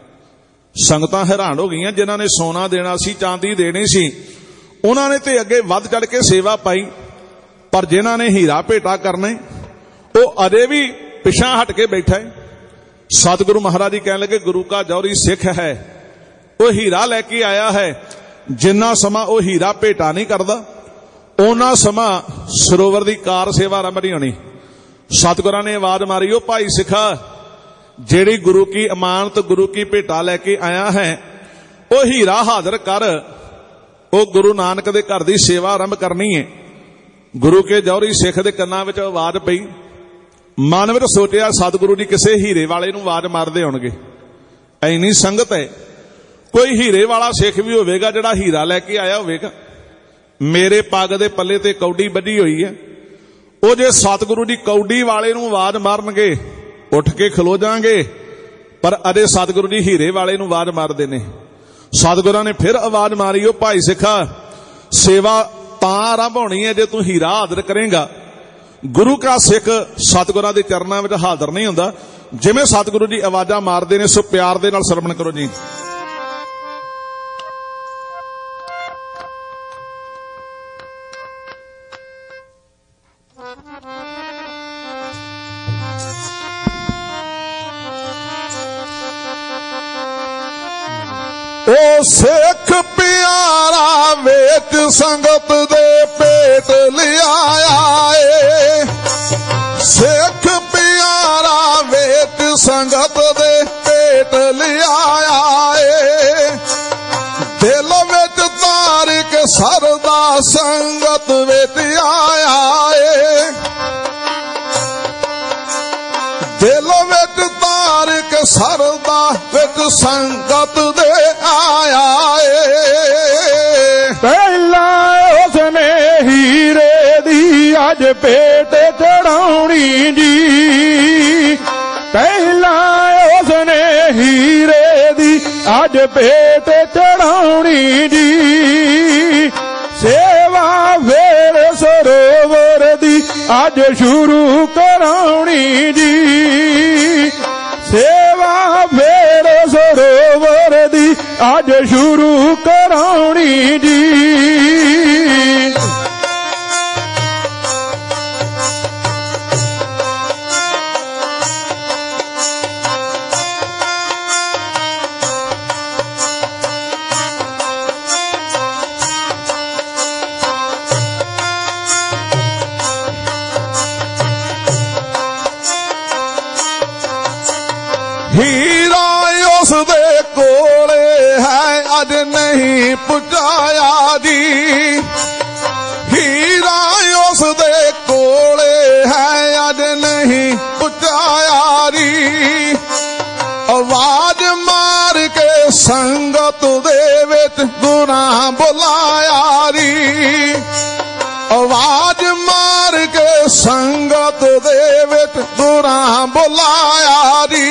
ਸੰਗਤਾਂ ਹੈਰਾਨ ਹੋ ਗਈਆਂ। ਜਿਨ੍ਹਾਂ ਨੇ ਸੋਨਾ ਦੇਣਾ ਸੀ, ਚਾਂਦੀ ਦੇਣੀ ਸੀ, ਉਹਨਾਂ ਨੇ ਤੇ ਅੱਗੇ ਵੱਧ ਚੜ ਕੇ ਸੇਵਾ ਪਾਈ, ਪਰ ਜਿਨ੍ਹਾਂ ਨੇ ਹੀਰਾ ਭੇਟਾ ਕਰਨੇ, ਉਹ ਅਜੇ ਵੀ ਪਿਛਾਂ ਹਟ ਕੇ ਬੈਠਾ ਹੈ। ਸਤਿਗੁਰੂ ਮਹਾਰਾਜ ਜੀ ਕਹਿਣ ਲੱਗੇ, ਗੁਰੂ ਕਾ ਜੌਹਰੀ ਸਿੱਖ ਹੈ, ਉਹ ਹੀਰਾ ਲੈ ਕੇ ਆਇਆ ਹੈ। ਜਿੰਨਾ ਸਮਾਂ ਉਹ ਹੀਰਾ ਭੇਟਾ ਨਹੀਂ ਕਰਦਾ, ਉਹਨਾਂ ਸਮਾਂ ਸਰੋਵਰ ਦੀ ਕਾਰ ਸੇਵਾ ਆਰੰਭ ਨਹੀਂ ਹੋਣੀ। ਸਤਿਗੁਰਾਂ ਨੇ ਆਵਾਜ਼ ਮਾਰੀ, ਉਹ ਭਾਈ ਸਿੱਖਾ, ਜਿਹੜੀ ਗੁਰੂ ਕੀ ਅਮਾਨਤ, ਗੁਰੂ ਕੀ ਭੇਟਾ ਲੈ ਕੇ ਆਇਆ ਹੈ, ਉਹ ਹੀਰਾ ਹਾਜ਼ਰ ਕਰ। ਉਹ ਗੁਰੂ ਨਾਨਕ ਦੇ ਘਰ ਦੀ ਸੇਵਾ ਆਰੰਭ ਕਰਨੀ ਹੈ। ਗੁਰੂ ਕੇ ਜੌਹਰੀ ਸਿੱਖ ਦੇ ਕੰਨਾਂ ਵਿੱਚ ਆਵਾਜ਼ ਪਈ, ਮਨ ਵਿੱਚ ਸੋਚਿਆ ਸਤਿਗੁਰੂ ਜੀ ਕਿਸੇ ਹੀਰੇ ਵਾਲੇ ਨੂੰ ਆਵਾਜ਼ ਮਾਰਦੇ ਹੋਣਗੇ। ਐਨੀ ਸੰਗਤ ਹੈ, ਕੋਈ ਹੀਰੇ ਵਾਲਾ ਸਿੱਖ ਵੀ ਹੋਵੇਗਾ ਜਿਹੜਾ ਹੀਰਾ ਲੈ ਕੇ ਆਇਆ ਹੋਵੇਗਾ। ਮੇਰੇ ਪੱਗ ਦੇ ਪੱਲੇ ਤੇ ਕੌਡੀ ਬੱਧੀ ਹੋਈ ਹੈ, ਉਹ ਜੇ ਸਤਿਗੁਰੂ ਜੀ ਕੌਡੀ ਵਾਲੇ ਨੂੰ ਆਵਾਜ਼ ਮਾਰਨਗੇ ਉੱਠ ਕੇ ਖਲੋ ਜਾਾਂਗੇ, ਪਰ ਅਜੇ ਸਤਿਗੁਰੂ ਜੀ ਹੀਰੇ ਵਾਲੇ ਨੂੰ ਆਵਾਜ਼ ਮਾਰਦੇ ਨੇ। ਸਤਿਗੁਰਾਂ ਨੇ ਫਿਰ ਆਵਾਜ਼ ਮਾਰੀ, ਉਹ ਭਾਈ ਸਿੱਖਾ, ਸੇਵਾ ਤਾਂ ਆਰੰਭ ਹੋਣੀ ਹੈ ਜੇ ਤੂੰ ਹੀਰਾ ਹਾਜ਼ਰ ਕਰੇਂਗਾ। ਗੁਰੂ ਕਾ ਸਿੱਖ ਸਤਿਗੁਰਾਂ ਦੇ ਚਰਨਾਂ ਵਿੱਚ ਹਾਜ਼ਰ ਨਹੀਂ ਹੁੰਦਾ। ਜਿਵੇਂ ਸਤਿਗੁਰੂ ਜੀ ਆਵਾਜ਼ਾਂ ਮਾਰਦੇ ਨੇ, ਸੋ ਪਿਆਰ ਦੇ ਨਾਲ ਸਰਵਣ ਕਰੋ ਜੀ। ਉਹ ਸਿੱਖ ਪਿਆਰਾ ਵਿੱਚ ਸੰਗਤ ਦੇ ਭੇਟ ਲਿਆਇਆ ਏ। ਸਿੱਖ ਪਿਆਰਾ ਵਿੱਚ ਸੰਗਤ ਦੇ ਭੇਟ ਲਿਆਇਆ ਏ। ਦਿਲ ਵਿੱਚ ਤਾਰ ਕੇ ਸਰਦਾ ਸੰਗਤ ਵਿੱਚ ਆਇਆ ਏ। ਦਿਲ ਵਿੱਚ ਤਾਰ ਕੇ ਸਰਦਾ ਵਿੱਚ ਸੰਗਤ ਦੇ ਆਇਆ ਏ। ਪਹਿਲਾਂ ਉਸਨੇ ਹੀਰੇ ਦੀ ਅੱਜ ਭੇਟ ਚੜਾਉਣੀ ਜੀ। ਪਹਿਲਾਂ ਉਸਨੇ ਹੀਰੇ ਦੀ ਅੱਜ ਭੇਟ ਚੜਾਉਣੀ ਜੀ। ਸੇਵਾ ਫੇਰ ਸਰੋਵਰ ਦੀ ਅੱਜ ਸ਼ੁਰੂ ਕਰਾਉਣੀ ਜੀ। ਸੇਵਾ ਫੇਰ ਸਰੋਵਰ ਦੀ ਅੱਜ ਸ਼ੁਰੂ ਕਰਾਉਣੀ ਜੀ। ਹੀਰਾ ਉਸ ਦੇ ਕੋਲੇ ਹੈ ਅੱਜ ਨਹੀਂ ਪੁਜਾਇਆ ਜੀ। ਹੀਰਾ ਉਸ ਦੇ ਕੋਲੇ ਹੈ ਅੱਜ ਨਹੀਂ ਪੁਜਾਇਆ ਜੀ। ਆਵਾਜ਼ ਮਾਰ ਕੇ ਸੰਗਤ ਦੇ ਵਿੱਚ ਗੁਨਾਹ ਬੁਲਾਇਆ ਜੀ। ਆਵਾਜ਼ ਮਾਰ ਕੇ ਸੰਗਤ ਦੇ ਵਿੱਚ ਗੁਨਾਹ ਬੁਲਾਇਆ ਜੀ।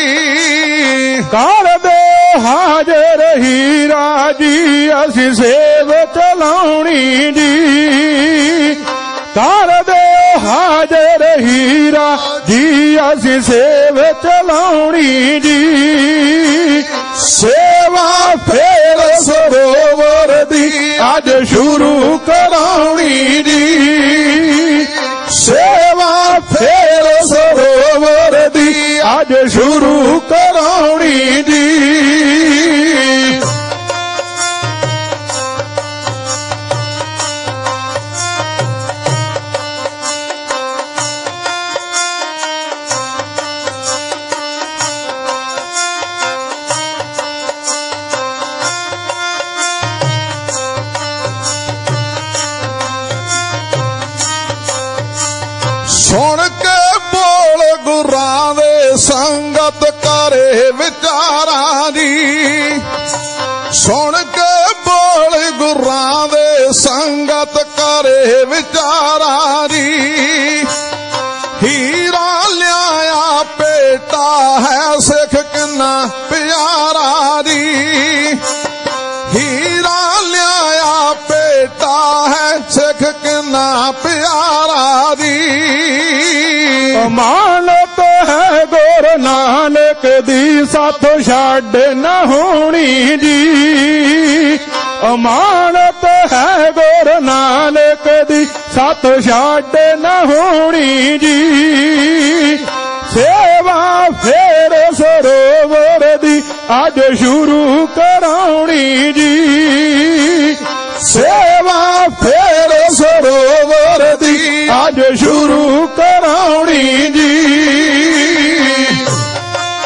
ਕਰ ਦੇ ਹਾਜ਼ਰ ਹੀਰਾ ਜੀ ਅਸੀਂ ਸੇਵ ਚਲਾਉਣੀ ਜੀ। ਕਰ ਦੇ ਹਾਜ਼ਰ ਹੀਰਾ ਜੀ ਅਸੀਂ ਸੇਵ ਚਲਾਉਣੀ ਜੀ। ਸੇਵਾ ਫੇਰ ਸਰੋਵਰ ਦੀ ਅੱਜ ਸ਼ੁਰੂ ਕਰਾਉਣੀ ਜੀ। ਸੇਵਾ ਫੇਰ ਸਰੋਵਰ ਦੀ ਅੱਜ ਸ਼ੁਰੂ ਕਰਾਉਣੀ ਜੀ। ਸੁਣ ਕੇ ਬੋਲ ਗੁਰਾਂ ਦੇ ਸੰਗਤ ਕਰੇ ਵਿਚਾਰਾਂ ਦੀ। ਸੁਣ ਕੇ ਬੋਲ ਗੁਰਾਂ ਦੇ ਸੰਗਤ ਕਰੇ ਵਿਚਾਰਾਂ ਦੀ। ਹੀਰਾ ਲਿਆਇਆ ਭੇਟਾ ਹੈ ਸਿੱਖ ਕਿੰਨਾ ਪਿਆਰਾ ਦੀ। ਹੀਰਾ ਲਿਆਇਆ ਭੇਟਾ ਹੈ ਸਿੱਖ ਕਿੰਨਾ ਪਿਆਰਾ ਦੀ। ਅਮਾਨਤ ਹੈ ਗੁਰ ਨਾਨਕ ਦੀ ਸਾਥੋਂ ਛੱਡ ਨਾ ਹੋਣੀ ਜੀ। ਅਮਾਨਤ ਹੈ ਗੁਰ ਨਾਨਕ ਦੀ ਸਾਥੋਂ ਛੱਡ ਨਾ ਹੋਣੀ ਜੀ। ਸੇਵਾ ਫੇਰ ਸਰੋਵਰ ਦੀ ਅੱਜ ਸ਼ੁਰੂ ਕਰਾਉਣੀ ਜੀ। ਸੇਵਾ ਫੇਰ ਸਰੋਵਰ ਦੀ ਅੱਜ ਸ਼ੁਰੂ ਕਰਾਉਣੀ ਜੀ।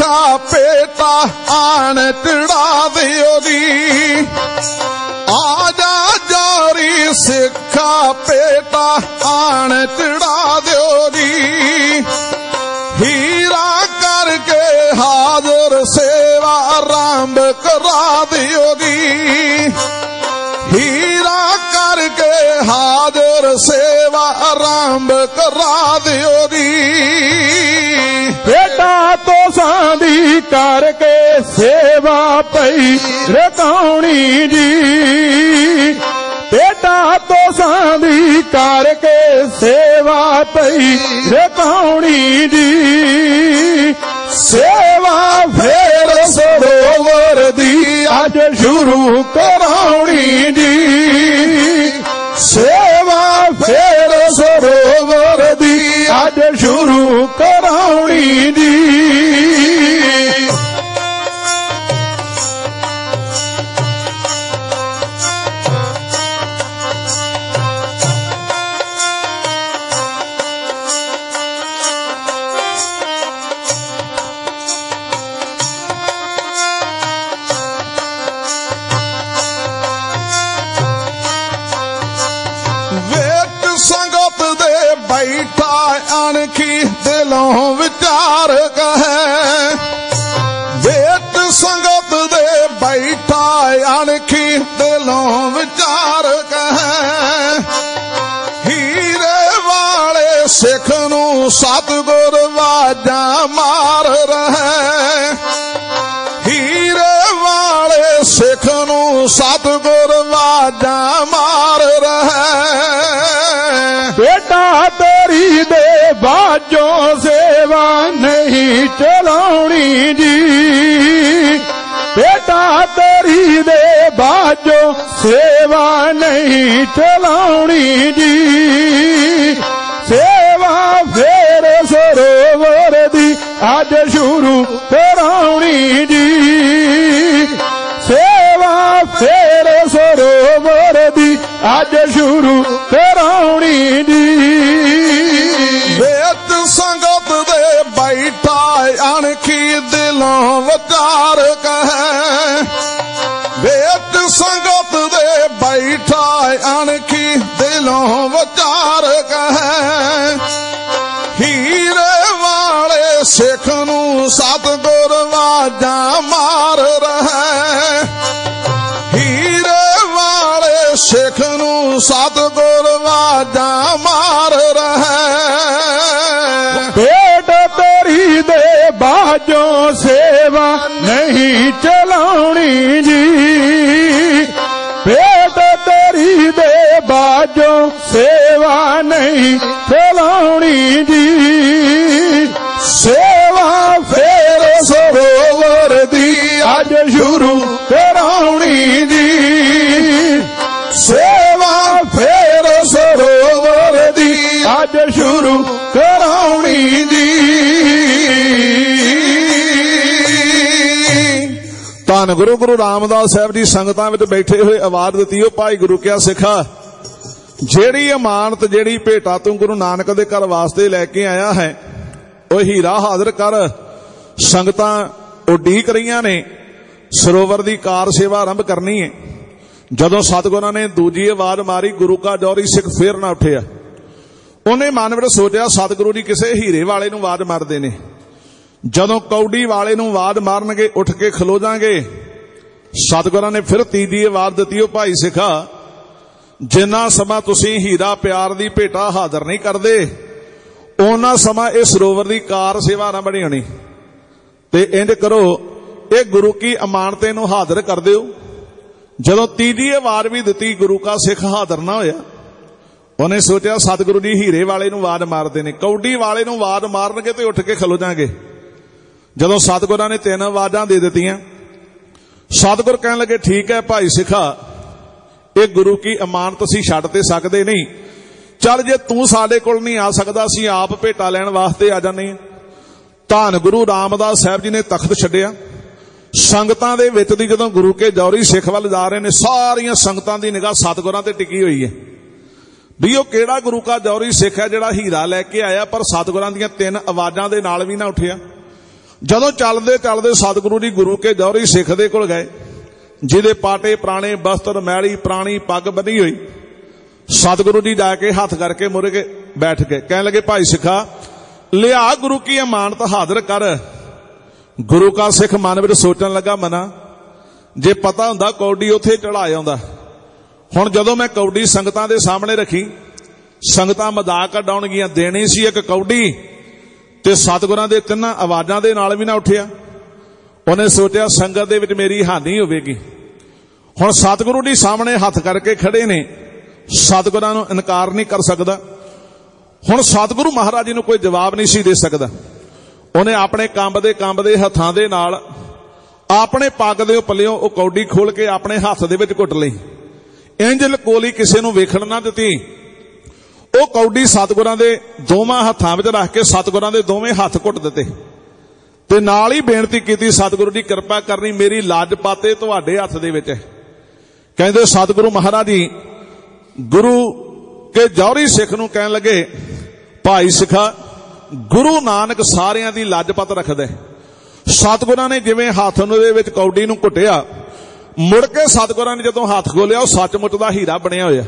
ਸਿੱਖਾ ਭੇਟਾ ਆਣ ਚੜਾ ਦਿਓ ਜੀ। ਆ ਜਾ ਜੋਰੀ ਸਿੱਖਾ ਭੇਟਾ ਆਣ ਚੜਾ ਦਿਓ ਜੀ। ਹੀਰਾ ਕਰਕੇ ਹਾਜ਼ਰ ਸੇਵਾ ਆਰੰਭ ਕਰਾ ਦਿਓ ਜੀ। ਹੀਰਾ ਕਰਕੇ ਹਾਜ਼ਰ ਸੇਵਾ ਆਰੰਭ ਕਰਾ ਦਿਓ ਜੀ। ਭੇਟਾ ਤੋਸਾਂ ਦੀ ਕਰਕੇ ਸੇਵਾ ਪਈ ਰਕਾਉਣੀ ਜੀ। ਭੇਟਾ ਤੋਸਾਂ ਦੀ ਕਰਕੇ ਸੇਵਾ ਪਈ ਰਕਾਉਣੀ ਜੀ। ਸੇਵਾ ਫੇਰ ਸਰੋਵਰ ਦੀ ਅੱਜ ਸ਼ੁਰੂ ਕਰਾਉਣੀ ਜੀ। ਸੇਵਾ ਫੇਰ ਸਰੋਵਰ ਦੀ ਅੱਜ ਸ਼ੁਰੂ ਕਰਾਉਣੀ ਜੀ। ਬੈਠਾ ਅਣਖੀ ਦਿਲੋਂ ਵਿਚਾਰ ਕਹੈ। ਵੇਟ ਸੰਗਤ ਦੇ ਬੈਠਾ ਅਣਖੀ ਦਿਲੋਂ ਵਿਚਾਰ ਕਹੈ। ਹੀਰੇ ਵਾਲੇ ਸਿੱਖ ਨੂੰ ਸਤਿਗੁਰ ਵਾਜਾਂ ਮਾਰ ਰਹੈ। ਹੀਰੇ ਵਾਲੇ ਸਿੱਖ ਨੂੰ ਸਤਿਗੁਰ ਵਾਜਾਂ ਮਾਰ ਰਹੈ। ਬੇਟਾ ਤੇਰੀ ਦੇ ਬਾਝੋਂ ਸੇਵਾ ਨਹੀਂ ਚਲਾਉਣੀ ਜੀ। ਬੇਟਾ ਤੇਰੀ ਦੇ ਬਾਝੋਂ ਸੇਵਾ ਨਹੀਂ ਚਲਾਉਣੀ ਜੀ। ਸੇਵਾ ਫੇਰ ਸਰੋਵਰ ਦੀ ਅੱਜ ਸ਼ੁਰੂ ਕਰਾਉਣੀ ਜੀ। ਸੇਵਾ ਫੇਰ ਸਰੋਵਰ ਦੀ ਅੱਜ ਸ਼ੁਰੂ ਕਰਾਉਣੀ ਜੀ। ਵੇਤ ਸੰਗਤ ਦੇ ਬੈਠਾ ਅਣਖੀ ਦਿਲੋਂ ਵਿਚਾਰ ਕਹੈ। ਵੇਤ ਸੰਗਤ ਦੇ ਬੈਠਾ ਅਣਖੀ ਦਿਲੋਂ ਵਿਚਾਰ ਕਹੈ। ਹੀਰੇ ਵਾਲੇ ਸਿੱਖ ਨੂੰ ਸਤਿਗੁਰ ਵਾਜਾਂ ਮਾਰ ਰਹੈ। ਹੀਰੇ ਵਾਲੇ ਸਿੱਖ ਨੂੰ ਸਤਿਗੁਰ ਵਾਜਾਂ ਮਾਰ ਰਹੈ। ਭੇਟ ਤੇਰੀ ਦੇ ਬਾਝੋਂ ਸੇਵਾ ਨਹੀਂ ਚਲਾਉਣੀ ਜੀ। ਭੇਟ ਤੇਰੀ ਦੇ ਬਾਝੋਂ ਸੇਵਾ ਨਹੀਂ ਚਲਾਉਣੀ ਜੀ। ਸੇਵਾ ਫੇਰ ਸਰੋਵਰ ਦੀ ਅੱਜ ਸ਼ੁਰੂ ਕਰਾਉਣੀ ਜੀ। ਸੇਵਾ ਫੇਰ ਸਰੋਵਰ ਦੀ ਅੱਜ ਸ਼ੁਰੂ ਕਰਾਉਣੀ ਜੀ। ਧੰਨ ਗੁਰੂ ਗੁਰੂ ਰਾਮਦਾਸ ਸਾਹਿਬ ਜੀ ਸੰਗਤਾਂ ਵਿੱਚ ਬੈਠੇ ਹੋਏ ਆਵਾਜ਼ ਦਿੱਤੀ। ਉਹ ਭਾਈ ਗੁਰੂ ਕਿਆ ਸਿੱਖਾ, ਜਿਹੜੀ ਅਮਾਨਤ ਜਿਹੜੀ ਭੇਟਾ ਤੂੰ ਗੁਰੂ ਨਾਨਕ ਦੇ ਘਰ ਵਾਸਤੇ ਲੈ ਕੇ ਆਇਆ ਹੈ, ਉਹ ਹੀਰਾ ਹਾਜ਼ਰ ਕਰ। ਸੰਗਤਾਂ ਉਡੀਕ ਰਹੀਆਂ ਨੇ, ਸਰੋਵਰ ਦੀ ਕਾਰ ਸੇਵਾ ਆਰੰਭ ਕਰਨੀ ਹੈ। ਜਦੋਂ ਸਤਿਗੁਰਾਂ ਨੇ ਦੂਜੀ ਆਵਾਜ਼ ਮਾਰੀ, ਗੁਰੂ ਕਾ ਜੌਹਰੀ ਸਿੱਖ ਫੇਰ ਨਾ ਉੱਠਿਆ। ਉਹਨੇ ਮਨ ਵਿੱਚ ਸੋਚਿਆ ਸਤਿਗੁਰੂ ਜੀ ਕਿਸੇ ਹੀਰੇ ਵਾਲੇ ਨੂੰ ਆਵਾਜ਼ ਮਾਰਦੇ ਨੇ, ਜਦੋਂ ਕੌਡੀ ਵਾਲੇ ਨੂੰ ਆਵਾਜ਼ ਮਾਰਨਗੇ ਉੱਠ ਕੇ ਖਲੋ ਜਾਾਂਗੇ। ਸਤਿਗੁਰਾਂ ਨੇ ਫਿਰ ਤੀਜੀ ਆਵਾਜ਼ ਦਿੱਤੀ। ਉਹ ਭਾਈ ਸਿੱਖਾ, ਜਿੰਨਾ ਸਮਾਂ ਤੁਸੀਂ ਹੀਰਾ ਪਿਆਰ ਦੀ ਭੇਟਾ ਹਾਜ਼ਰ ਨਹੀਂ ਕਰਦੇ, ਉਹਨਾਂ ਸਮਾਂ ਇਹ ਸਰੋਵਰ ਦੀ ਕਾਰ ਸੇਵਾ ਨਾ ਬਣੀ ਹੋਣੀ। ਤੇ ਇੰਜ ਕਰੋ, ਇਹ ਗੁਰੂ ਕੀ ਅਮਾਨਤੇ ਨੂੰ ਹਾਜ਼ਰ ਕਰ ਦਿਓ। ਜਦੋਂ ਤੀਜੀ ਆਵਾਜ਼ ਵੀ ਦਿੱਤੀ, ਗੁਰੂ ਕਾ ਸਿੱਖ ਹਾਜ਼ਰ ਨਾ ਹੋਇਆ। ਉਹਨੇ ਸੋਚਿਆ ਸਤਿਗੁਰੂ ਜੀ ਹੀਰੇ ਵਾਲੇ ਨੂੰ ਆਵਾਜ਼ ਮਾਰਦੇ ਨੇ, ਕੌਡੀ ਵਾਲੇ ਨੂੰ ਆਵਾਜ਼ ਮਾਰਨਗੇ ਤੇ ਉੱਠ ਕੇ ਖਲੋ ਜਾਾਂਗੇ। ਜਦੋਂ ਸਤਿਗੁਰਾਂ ਨੇ 3 ਆਵਾਜ਼ਾਂ ਦੇ ਦਿੱਤੀਆਂ, ਸਤਿਗੁਰ ਕਹਿਣ ਲੱਗੇ ਠੀਕ ਹੈ ਭਾਈ ਸਿੱਖਾ, ਇਹ ਗੁਰੂ ਕੀ ਅਮਾਨਤ ਅਸੀਂ ਛੱਡ ਤੇ ਸਕਦੇ ਨਹੀਂ। ਚੱਲ ਜੇ ਤੂੰ ਸਾਡੇ ਕੋਲ ਨਹੀਂ ਆ ਸਕਦਾ, ਅਸੀਂ ਆਪ ਭੇਟਾ ਲੈਣ ਵਾਸਤੇ ਆ ਜਾਂਦੇ ਹਾਂ। ਧੰਨ ਗੁਰੂ ਰਾਮਦਾਸ ਸਾਹਿਬ ਜੀ ਨੇ ਤਖਤ ਛੱਡਿਆ। ਸੰਗਤਾਂ ਦੇ ਵਿੱਚ ਦੀ ਜਦੋਂ ਗੁਰੂ ਕੇ ਜੌਹਰੀ ਸਿੱਖ ਵੱਲ ਜਾ ਰਹੇ ਨੇ, ਸਾਰੀਆਂ ਸੰਗਤਾਂ ਦੀ ਨਿਗਾਹ ਸਤਿਗੁਰਾਂ ਤੇ ਟਿਕੀ ਹੋਈ ਹੈ ਵੀ ਉਹ ਕਿਹੜਾ ਗੁਰੂ ਕਾ ਜੌਹਰੀ ਸਿੱਖ ਹੈ ਜਿਹੜਾ ਹੀਰਾ ਲੈ ਕੇ ਆਇਆ ਪਰ ਸਤਿਗੁਰਾਂ ਦੀਆਂ 3 ਆਵਾਜ਼ਾਂ ਦੇ ਨਾਲ ਵੀ ਨਾ ਉੱਠਿਆ। ਜਦੋਂ ਚੱਲਦੇ ਚੱਲਦੇ ਸਤਿਗੁਰੂ ਜੀ ਗੁਰੂ ਕੇ ਜੌਹਰੀ ਸਿੱਖ ਦੇ ਕੋਲ ਗਏ, ਜਿਹਦੇ ਪਾਟੇ ਪੁਰਾਣੇ ਬਸਤਰ, ਮੈਲੀ ਪੁਰਾਣੀ ਪੱਗ ਬੰਨੀ ਹੋਈ। ਸਤਿਗੁਰੂ ਜੀ ਜਾ ਕੇ ਹੱਥ ਕਰਕੇ ਮੁੜ ਕੇ ਬੈਠ ਕੇ ਕਹਿਣ ਲੱਗੇ, ਭਾਈ ਸਿੱਖਾ, ਲਿਆ ਗੁਰੂ ਕੀ ਅਮਾਨਤ ਹਾਜ਼ਰ ਕਰ। ਗੁਰੂ ਕਾ ਸਿੱਖ ਮਨ ਵਿੱਚ ਸੋਚਣ ਲੱਗਾ, ਮਨਾ ਜੇ ਪਤਾ ਹੁੰਦਾ ਕੌਡੀ ਉੱਥੇ ਚੜਾ ਜਾਂਦਾ। ਹੁਣ ਜਦੋਂ ਮੈਂ ਕੌਡੀ ਸੰਗਤਾਂ ਦੇ ਸਾਹਮਣੇ ਰੱਖੀ, ਸੰਗਤਾਂ ਮਜ਼ਾਕ ਉਡਾਉਣਗੀਆਂ, ਦੇਣੀ ਸੀ ਇੱਕ ਕੌਡੀ ਤੇ ਸਤਿਗੁਰਾਂ ਦੇ ਤਿੰਨਾਂ ਆਵਾਜ਼ਾਂ ਦੇ ਨਾਲ ਵੀ ਨਾ ਉੱਠਿਆ। ਉਹਨੇ ਸੋਚਿਆ ਸੰਗਤ ਦੇ ਵਿੱਚ ਮੇਰੀ ਹਾਨੀ ਹੋਵੇਗੀ। ਹੁਣ ਸਤਿਗੁਰੂ ਜੀ ਸਾਹਮਣੇ ਹੱਥ ਕਰਕੇ ਖੜੇ ਨੇ, ਸਤਿਗੁਰਾਂ ਨੂੰ ਇਨਕਾਰ ਨਹੀਂ ਕਰ ਸਕਦਾ। ਹੁਣ ਸਤਿਗੁਰੂ ਮਹਾਰਾਜ ਜੀ ਨੂੰ ਕੋਈ ਜਵਾਬ ਨਹੀਂ ਸੀ ਦੇ ਸਕਦਾ। ਉਹਨੇ ਆਪਣੇ ਕੰਬਦੇ ਹੱਥਾਂ ਦੇ ਨਾਲ ਆਪਣੇ ਪੱਗ ਦੇ ਪੱਲਿਓਂ ਉਹ ਕੌਡੀ ਖੋਲ ਕੇ ਆਪਣੇ ਹੱਥ ਦੇ ਵਿੱਚ ਘੁੱਟ ਲਈ। ਇੰਜ ਲਕੋਲੀ ਕਿਸੇ ਨੂੰ ਵੇਖਣ ਨਾ ਦਿੱਤੀ। ਉਹ ਕੌਡੀ ਸਤਿਗੁਰਾਂ ਦੇ ਦੋਵਾਂ ਹੱਥਾਂ ਵਿੱਚ ਰੱਖ ਕੇ ਸਤਿਗੁਰਾਂ ਦੇ ਦੋਵੇਂ ਹੱਥ ਘੁੱਟ ਦਿੱਤੇ ਤੇ ਨਾਲ ਹੀ ਬੇਨਤੀ ਕੀਤੀ, ਸਤਿਗੁਰੂ ਜੀ ਕਿਰਪਾ ਕਰਨੀ, ਮੇਰੀ ਲਾਜ ਪਾਤੇ ਤੁਹਾਡੇ ਹੱਥ ਦੇ ਵਿੱਚ ਹੈ। ਕਹਿੰਦੇ ਸਤਿਗੁਰੂ ਮਹਾਰਾਜ ਜੀ ਗੁਰੂ ਕੇ ਜੌਹਰੀ ਸਿੱਖ ਨੂੰ ਕਹਿਣ ਲੱਗੇ, ਭਾਈ ਸਿੱਖਾ, ਗੁਰੂ ਨਾਨਕ ਸਾਰਿਆਂ ਦੀ ਲੱਜਪਤ ਰੱਖਦਾ। ਸਤਿਗੁਰਾਂ ਨੇ ਜਿਵੇਂ ਹੱਥ ਨੂੰ ਦੇ ਵਿੱਚ ਕੌਡੀ ਨੂੰ ਘੁੱਟਿਆ, ਮੁੜ ਕੇ ਸਤਿਗੁਰਾਂ ਨੇ ਜਦੋਂ ਹੱਥ ਖੋਲਿਆ, ਉਹ ਸੱਚਮੁੱਚ ਦਾ ਹੀਰਾ ਬਣਿਆ ਹੋਇਆ।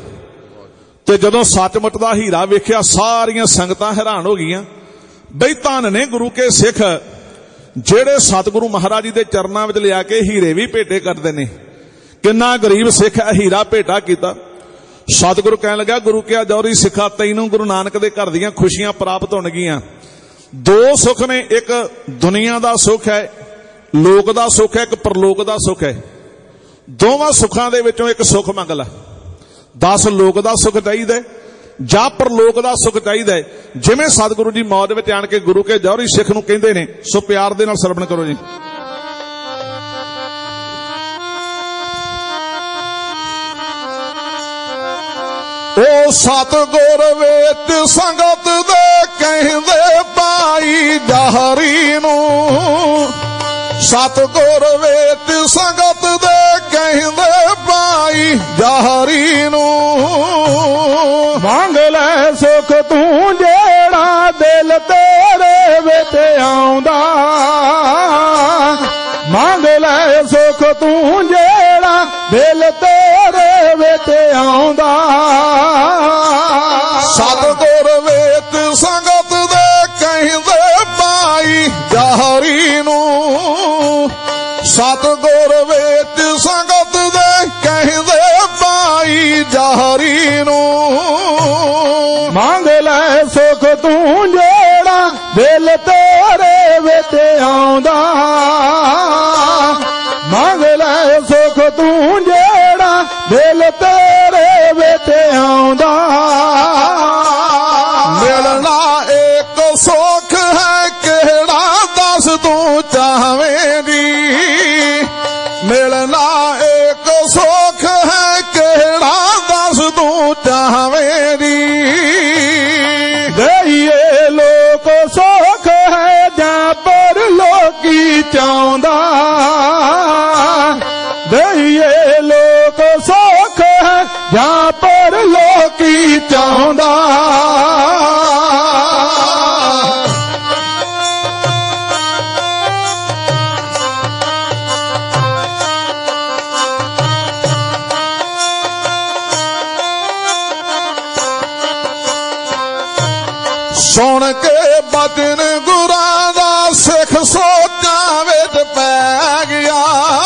ਤੇ ਜਦੋਂ ਸੱਚਮੁੱਚ ਦਾ ਹੀਰਾ ਵੇਖਿਆ, ਸਾਰੀਆਂ ਸੰਗਤਾਂ ਹੈਰਾਨ ਹੋ ਗਈਆਂ। ਬਈ ਧੰਨ ਨੇ ਗੁਰੂ ਕੇ ਸਿੱਖ, ਜਿਹੜੇ ਸਤਿਗੁਰੂ ਮਹਾਰਾਜ ਜੀ ਦੇ ਚਰਨਾਂ ਵਿੱਚ ਲਿਆ ਕੇ ਹੀਰੇ ਵੀ ਭੇਟੇ ਕਰਦੇ ਨੇ। ਕਿੰਨਾ ਗਰੀਬ ਸਿੱਖ ਹੀਰਾ ਭੇਟਾ ਕੀਤਾ। ਸਤਿਗੁਰੂ ਕਹਿਣ ਲੱਗਾ, ਗੁਰੂ ਕਿਆ ਜੌਹਰੀ ਸਿੱਖਾ, ਤੈਨੂੰ ਗੁਰੂ ਨਾਨਕ ਦੇ ਘਰ ਦੀਆਂ ਖੁਸ਼ੀਆਂ ਪ੍ਰਾਪਤ ਹੋਣਗੀਆਂ। ਦੋ ਸੁੱਖ ਨੇ, ਇੱਕ ਦੁਨੀਆ ਦਾ ਸੁੱਖ ਹੈ, ਲੋਕ ਦਾ ਸੁੱਖ ਹੈ, ਇੱਕ ਪਰਲੋਕ ਦਾ ਸੁੱਖ ਹੈ। ਦੋਵਾਂ ਸੁੱਖਾਂ ਦੇ ਵਿੱਚੋਂ ਇੱਕ ਸੁੱਖ ਮੰਗ ਲੈ। 10 ਲੋਕ ਦਾ ਸੁੱਖ ਚਾਹੀਦਾ ਜਾਂ ਪਰਲੋਕ ਦਾ ਸੁੱਖ ਚਾਹੀਦਾ। ਜਿਵੇਂ ਸਤਿਗੁਰੂ ਜੀ ਮੌਤ ਵਿੱਚ ਆਣ ਕੇ ਗੁਰੂ ਕੇ ਜੌਹਰੀ ਸਿੱਖ ਨੂੰ ਕਹਿੰਦੇ ਨੇ, ਸੋ ਪਿਆਰ ਦੇ ਨਾਲ ਸਰਵਣ ਕਰੋ ਜੀ। ਉਹ ਸਤਿਗੁਰ ਵੇਤ ਸੰਗਤ ਦੇ ਕਹਿੰਦੇ ਭਾਈ ਜੌਹਰੀ ਨੂੰ, ਸਤਿਗੁਰ ਵੇਤ ਸੰਗਤ ਦੇ ਕਹਿੰਦੇ ਭਾਈ ਜੌਹਰੀ ਨੂੰ, ਮੰਗ ਲੈ ਸੁਖ ਤੂੰ ਜਿਹੜਾ ਦਿਲ ਤੇਰੇ ਵਿੱਚ ਆਉਂਦਾ, ਮੰਗ ਲੈ ਸੁਖ ਤੂੰ ਜਿਹੜਾ ਦਿਲ ਤੇਰੇ ਵਿੱਚ ਆਉਂਦਾ। ਸਤਿਗੁਰ ਵੇਤ ਸੰਗਤ ਦੇ ਕਹਿੰਦੇ ਭਾਈ ਜੌਹਰੀ ਨੂੰ, ਸਤਿਗੁਰ ਵੇਤ ਸੰਗਤ ਦੇ ਕਹਿੰਦੇ ਭਾਈ ਜੌਹਰੀ ਨੂੰ, ਮੰਗ ਲੈ ਸੁਖ ਤੂੰ ਜਿਹੜਾ ਦਿਲ ਤੇਰੇ ਵਿੱਚ ਆਉਂਦਾ, ਮੰਗ ਲੈ ਸੁਖ ਤੂੰ ਜਿਹੜਾ ਦਿਲ ਤੇਰੇ ਵਿੱਚ ਆਉਂਦਾ। ਮਿਲਣਾ ਇੱਕ ਸੁੱਖ ਹੈ, ਕਿਹੜਾ ਦੱਸ ਤੂੰ ਚਾਹਵੇਂਗੀ। ਮਿਲਣਾ ਇੱਕ ਸੁੱਖ ਹੈ, ਕਿਹੜਾ ਦੱਸ ਤੂੰ ਚਾਹਵੇਂਗੀ। ਦਈਏ ਲੋਕ ਸੁੱਖ ਹੈ ਜਾਂ ਪਰਲੋਕੀ ਚਾਹੁੰਦਾ, ਦਈਏ ਲੋਕ ਸੁੱਖ ਹੈ ਜਾਂ ਪਰਲੋਕੀ ਚਾਹੁੰਦਾ। ਸੁਣ ਕੇ ਬਚਨ ਗੁਰਾਂ ਦਾ ਸਿੱਖ ਸੋਚਾਂ ਵਿੱਚ ਪੈ ਗਿਆ,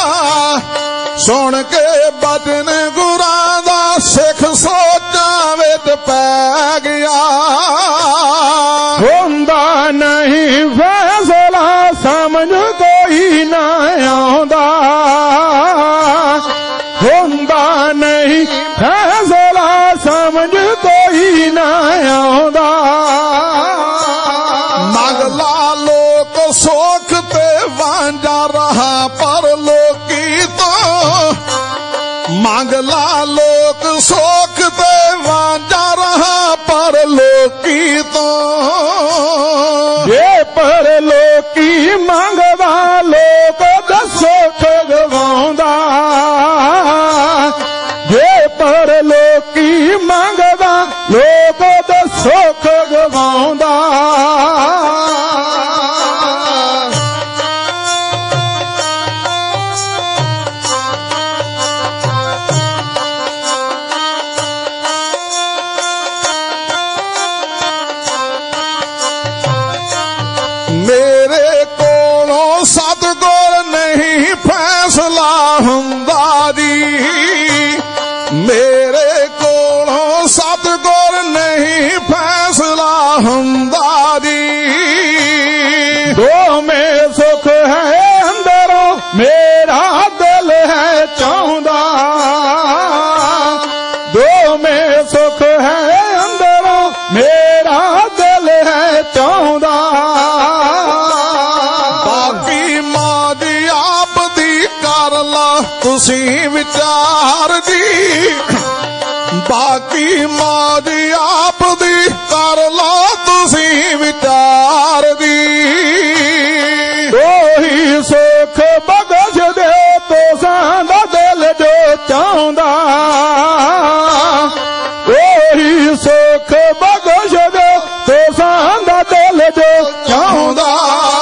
ਸੁਣ ਕੇ ਬਚਨ ਗੁਰਾਂ ਦਾ ਸਿੱਖ ਸੋਚਾਂ ਵਿੱਚ ਪੈ ਗਿਆ। ਹੁੰਦਾ ਨਹੀਂ ਫੈਸਲਾ ਸਮਝ ਕੋਈ ਨਾ ਆਉਂਦਾ, ਹੁੰਦਾ ਨਹੀਂ ਫੈਸਲਾ ਸਮਝ ਕੋਈ ਨਾ ਆਉਂਦਾ। ਮੰਗ ਲਾ ਲੋਕ ਸੁੱਖ ਤੇ ਵਾਂਝਾ ਰਹਾ ਪਰਲੋਕੀ ਤੋਂ, ਮੰਗ ਲਾ ਲੋਕ ਸੁੱਖ ਤੇ ਵਾਂਝਾ ਰਹਾ फैसला हुंदा जी मेरे कोलों सतगुर नहीं फैसला हुंदा जी दो में सुख है अंदरों मेरा दिल है चाहुंदा दो में सुख है अंदरों मेरा दिल है चाहुंदा बाकी मौज आप दी कर ला तुसी विचार जी बाकी मौज आप दी कर ला तुसी विचार जी ओही सुख बख्श दे तो सादा दिल जो चाहुंदा ओही सुख बख्श दे तो सादा दिल जो चाहुंदा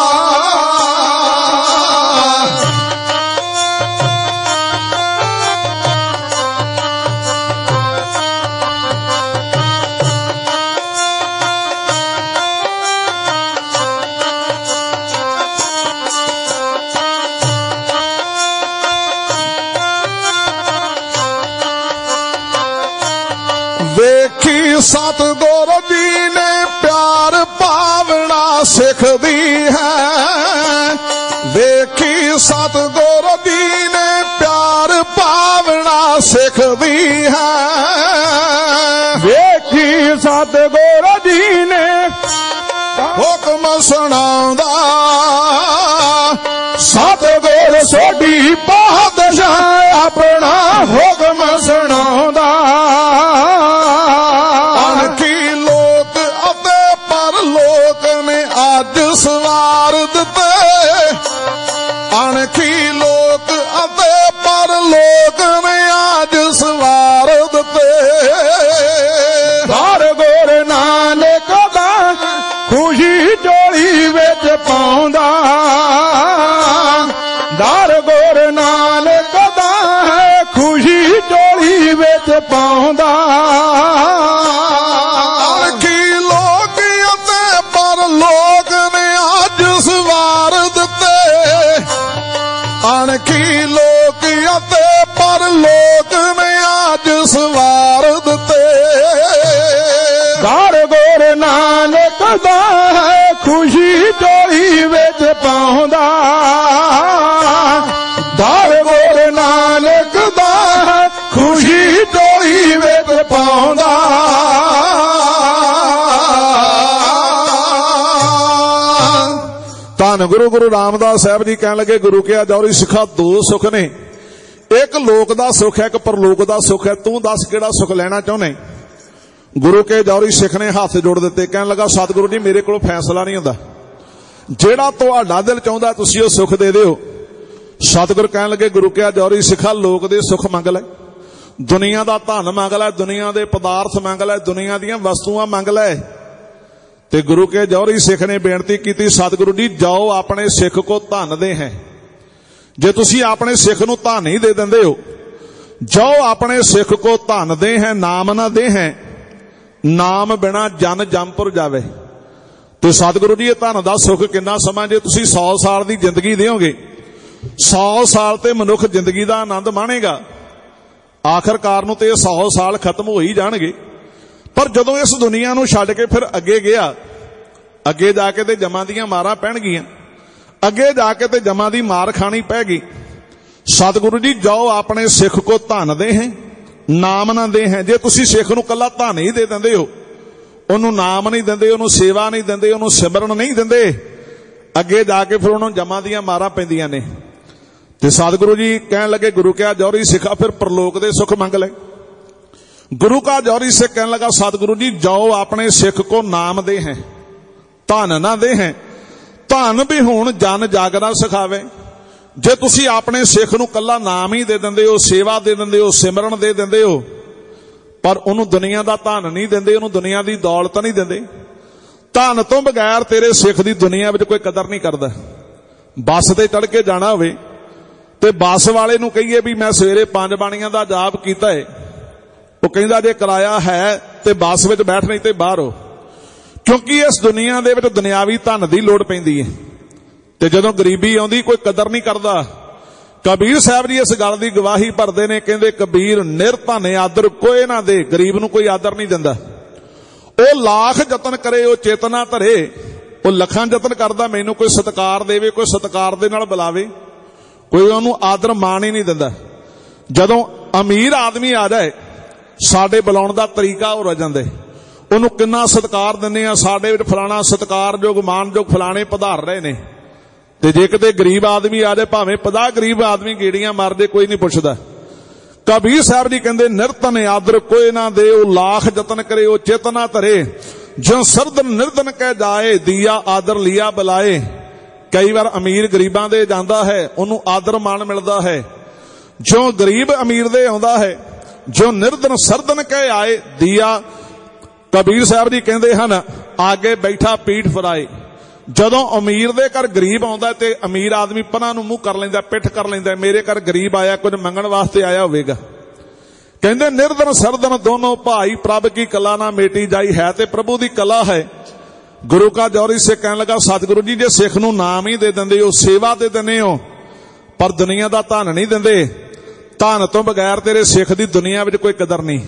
वेखी सतगुर जी ने प्यार पावना सिख दी है वेखी सतगुर जी ने प्यार पावना सिख दी है वेखी सतगुर जी ने हुक्म सुनाउंदा सतगुर सोडी पातशाह अपना हुक्म सुनाउंदा अणखी लोक अते परलोक ने अज सवार दिते अणखी लोक अते परलोक ने अज सवार दिते दर गुर नानक दा खुशी झोली विच पाउंदा दर गुर नानक दा खुशी झोली विच पाउंदा अणखी लोक अते परलोक ने अज सवार दिते अणखी लोक अते परलोक ने अज सवार दिते दर गुर नानक दा खुशी झोली विच पाउंदा दर गुर नानक दा खुशी झोली विच पाउंदा ਧੰਨ ਗੁਰੂ ਰਾਮਦਾਸ ਸਾਹਿਬ ਜੀ ਕਹਿਣ ਲੱਗੇ ਗੁਰੂ ਕਿਹਾ ਜੌਹਰੀ ਸਿੱਖਾ ਦੋ ਸੁੱਖ ਨੇ ਇੱਕ ਲੋਕ ਦਾ ਸੁੱਖ ਹੈ ਇੱਕ ਪਰਲੋਕ ਦਾ ਸੁੱਖ ਹੈ ਤੂੰ ਦੱਸ ਕਿਹੜਾ ਸੁੱਖ ਲੈਣਾ ਚਾਹੁੰਦੇ ਗੁਰੂ ਕੇ ਜੌਹਰੀ ਸਿੱਖ ਨੇ ਹੱਥ ਜੋੜ ਦਿੱਤੇ ਕਹਿਣ ਲੱਗਾ ਸਤਿਗੁਰੂ ਜੀ ਮੇਰੇ ਕੋਲ ਫੈਸਲਾ ਨਹੀਂ ਹੁੰਦਾ ਜਿਹੜਾ ਤੁਹਾਡਾ ਦਿਲ ਚਾਹੁੰਦਾ ਤੁਸੀਂ ਉਹ ਸੁੱਖ ਦੇ ਦਿਓ ਸਤਿਗੁਰ ਕਹਿਣ ਲੱਗੇ ਗੁਰੂ ਕਿਹਾ ਜੌਹਰੀ ਸਿੱਖਾ ਲੋਕ ਦੇ ਸੁੱਖ ਮੰਗ ਲੈ ਦੁਨੀਆ ਦਾ ਧਨ ਮੰਗ ਲੈ ਦੁਨੀਆ ਦੇ ਪਦਾਰਥ ਮੰਗ ਲੈ ਦੁਨੀਆ ਦੀਆਂ ਵਸਤੂਆਂ ਮੰਗ ਲੈ ਤੇ ਗੁਰੂ ਕੇ ਜੌਹਰੀ ਸਿੱਖ ਨੇ ਬੇਨਤੀ ਕੀਤੀ ਸਤਿਗੁਰੂ ਜੀ ਜਾਓ ਆਪਣੇ ਸਿੱਖ ਕੋ ਧਨ ਦੇ ਹੈ ਜੇ ਤੁਸੀਂ ਆਪਣੇ ਸਿੱਖ ਨੂੰ ਧਨ ਨਹੀਂ ਦੇ ਦਿੰਦੇ ਹੋ ਜਾਓ ਆਪਣੇ ਸਿੱਖ ਕੋ ਧਨ ਦੇ ਹੈ ਨਾਮ ਨਾ ਦੇ ਹੈ ਨਾਮ ਬਿਨਾ ਜਨ ਜੰਮਪੁਰ ਜਾਵੇ ਤੇ ਸਤਿਗੁਰੂ ਜੀ ਇਹ ਧਨ ਦਾ ਸੁੱਖ ਕਿੰਨਾ ਸਮਾਂ ਜੇ ਤੁਸੀਂ 100 ਸਾਲ ਦੀ ਜ਼ਿੰਦਗੀ ਦਿਓਗੇ 100 ਸਾਲ ਤੇ ਮਨੁੱਖ ਜ਼ਿੰਦਗੀ ਦਾ ਆਨੰਦ ਮਾਣੇਗਾ ਆਖਰਕਾਰ ਨੂੰ ਤੇ 100 ਸਾਲ ਖਤਮ ਹੋ ਹੀ ਜਾਣਗੇ ਪਰ ਜਦੋਂ ਇਸ ਦੁਨੀਆ ਨੂੰ ਛੱਡ ਕੇ ਫਿਰ ਅੱਗੇ ਗਿਆ ਅੱਗੇ ਜਾ ਕੇ ਤੇ ਜਮਾਂ ਦੀਆਂ ਮਾਰਾਂ ਪੈਣਗੀਆਂ ਅੱਗੇ ਜਾ ਕੇ ਤੇ ਜਮਾਂ ਦੀ ਮਾਰ ਖਾਣੀ ਪੈ ਗਈ ਸਤਿਗੁਰੂ ਜੀ ਜਾਓ ਆਪਣੇ ਸਿੱਖ ਕੋ ਧਨ ਦੇ ਹੈ ਨਾਮ ਨਾ ਦੇ ਹੈ ਜੇ ਤੁਸੀਂ ਸਿੱਖ ਨੂੰ ਕੱਲਾ ਧਨ ਹੀ ਦੇ ਦਿੰਦੇ ਹੋ ਉਹਨੂੰ ਨਾਮ ਨਹੀਂ ਦਿੰਦੇ ਉਹਨੂੰ ਸੇਵਾ ਨਹੀਂ ਦਿੰਦੇ ਉਹਨੂੰ ਸਿਮਰਨ ਨਹੀਂ ਦਿੰਦੇ ਅੱਗੇ ਜਾ ਕੇ ਫਿਰ ਉਹਨੂੰ ਜਮਾਂ ਦੀਆਂ ਮਾਰਾਂ ਪੈਂਦੀਆਂ ਨੇ ਤੇ ਸਤਿਗੁਰੂ ਜੀ ਕਹਿਣ ਲੱਗੇ ਗੁਰੂ ਕਿਹਾ ਜੌਹਰੀ ਸਿੱਖਾ ਫਿਰ ਪਰਲੋਕ ਦੇ ਸੁੱਖ ਮੰਗ ਲੈ गुरु का जौहरी सिख कहने लगा सतगुरु जी जाओ अपने सिख को नाम दे हैं धन ना दे हैं धन भी हुण जन जागना सिखावे जे तुसी अपने सिख नूं कल्ला नाम ही दे दिंदे हो सेवा दे दिंदे हो सिमरन दे दिंदे हो पर उहनूं दुनिया दा धन नहीं दिंदे उहनूं दुनिया दी दौलत नहीं दिंदे धन तो बगैर तेरे सिख दी दुनिया विच कोई कदर नहीं करदा बस ते चढ़ के जाना होवे ते बस वाले नूं कहिए भी मैं सवेरे 5 बाणियां दा जाप कीता है ਉਹ ਕਹਿੰਦਾ ਜੇ ਕਿਰਾਇਆ ਹੈ ਤੇ ਬੱਸ ਵਿੱਚ ਬੈਠ ਨਹੀਂ ਤੇ ਬਾਹਰ ਹੋ ਕਿਉਂਕਿ ਇਸ ਦੁਨੀਆ ਦੇ ਵਿੱਚ ਦੁਨਿਆਵੀ ਧਨ ਦੀ ਲੋੜ ਪੈਂਦੀ ਹੈ ਤੇ ਜਦੋਂ ਗਰੀਬੀ ਆਉਂਦੀ ਕੋਈ ਕਦਰ ਨਹੀਂ ਕਰਦਾ ਕਬੀਰ ਸਾਹਿਬ ਜੀ ਇਸ ਗੱਲ ਦੀ ਗਵਾਹੀ ਭਰਦੇ ਨੇ, ਕਹਿੰਦੇ ਕਬੀਰ ਨਿਰਧਨ ਆਦਰ ਕੋਏ ਨਾ ਦੇ। ਗਰੀਬ ਨੂੰ ਕੋਈ ਆਦਰ ਨਹੀਂ ਦਿੰਦਾ। ਉਹ ਲੱਖ ਯਤਨ ਕਰੇ ਉਹ ਚੇਤਨਾ ਧਰੇ। ਉਹ ਲੱਖਾਂ ਯਤਨ ਕਰਦਾ ਮੈਨੂੰ ਕੋਈ ਸਤਿਕਾਰ ਦੇਵੇ, ਕੋਈ ਸਤਿਕਾਰ ਦੇ ਨਾਲ ਬੁਲਾਵੇ, ਕੋਈ ਉਹਨੂੰ ਆਦਰ ਮਾਣ ਹੀ ਨਹੀਂ ਦਿੰਦਾ। ਜਦੋਂ ਅਮੀਰ ਆਦਮੀ ਆ ਜਾਏ ਸਾਡੇ ਬੁਲਾਉਣ ਦਾ ਤਰੀਕਾ ਹੋ ਜਾਂਦਾ, ਉਹਨੂੰ ਕਿੰਨਾ ਸਤਿਕਾਰ ਦਿੰਦੇ ਆ, ਸਾਡੇ ਵਿੱਚ ਫਲਾਣਾ ਸਤਿਕਾਰਯੋਗ ਮਾਨਯੋਗ ਫਲਾਣੇ ਪਧਾਰ ਰਹੇ ਨੇ। ਤੇ ਜੇ ਕਿਤੇ ਗਰੀਬ ਆਦਮੀ ਆ ਜਾਏ, ਭਾਵੇਂ 50 ਗਰੀਬ ਆਦਮੀ ਗੇੜੀਆਂ ਮਾਰਦੇ, ਕੋਈ ਨਹੀਂ ਪੁੱਛਦਾ। ਕਬੀਰ ਸਾਹਿਬ ਜੀ ਕਹਿੰਦੇ ਨਿਰਧਨ ਆਦਰ ਕੋਏ ਨਾ ਦੇ, ਉਹ ਲੱਖ ਯਤਨ ਕਰੇ ਉਹ ਚੇਤਨਾ ਧਰੇ। ਜੋ ਸਰਦਨ ਨਿਰਧਨ ਕਹਿ ਜਾਏ, ਦੀਆ ਆਦਰ ਲਿਆ ਬੁਲਾਏ। ਕਈ ਵਾਰ ਅਮੀਰ ਗਰੀਬਾਂ ਦੇ ਜਾਂਦਾ ਹੈ, ਉਹਨੂੰ ਆਦਰ ਮਾਣ ਮਿਲਦਾ ਹੈ। ਜੋ ਗਰੀਬ ਅਮੀਰ ਦੇ ਆਉਂਦਾ ਹੈ, ਜੋ ਨਿਰਧਨ ਸਰਦਨ ਕਹਿ ਆਏ ਦੀਆ। ਕਬੀਰ ਸਾਹਿਬ ਜੀ ਕਹਿੰਦੇ ਹਨ ਆਗੇ ਬੈਠਾ ਪੀਠ ਫਰਾਏ। ਜਦੋਂ ਅਮੀਰ ਦੇ ਘਰ ਗਰੀਬ ਆਉਂਦਾ ਤੇ ਅਮੀਰ ਆਦਮੀ ਪਨਾਂ ਨੂੰ ਮੂੰਹ ਕਰ ਲੈਂਦਾ, ਪਿੱਠ ਕਰ ਲੈਂਦਾ, ਮੇਰੇ ਘਰ ਗਰੀਬ ਆਇਆ, ਕੁਝ ਮੰਗਣ ਵਾਸਤੇ ਆਇਆ ਹੋਵੇਗਾ। ਕਹਿੰਦੇ ਨਿਰਧਨ ਸਰਦਨ ਦੋਨੋਂ ਭਾਈ, ਪ੍ਰਭ ਕੀ ਕਲਾ ਨਾ ਮੇਟੀ ਜਾਈ। ਹੈ ਤੇ ਪ੍ਰਭੂ ਦੀ ਕਲਾ ਹੈ। ਗੁਰੂ ਕਾ ਜੌਹਰੀ ਸੇ ਕਹਿਣ ਲੱਗਾ, ਸਤਿਗੁਰੂ ਜੀ ਜੇ ਸਿੱਖ ਨੂੰ ਨਾਮ ਹੀ ਦੇ ਦਿੰਦੇ ਹੋ, ਸੇਵਾ ਦੇ ਦਿੰਦੇ ਹੋ, ਪਰ ਦੁਨੀਆ ਦਾ ਧਨ ਨਹੀਂ ਦਿੰਦੇ, ਧਨ ਤੋਂ ਬਗੈਰ ਤੇਰੇ ਸਿੱਖ ਦੀ ਦੁਨੀਆ ਵਿੱਚ ਕੋਈ ਕਦਰ ਨਹੀਂ।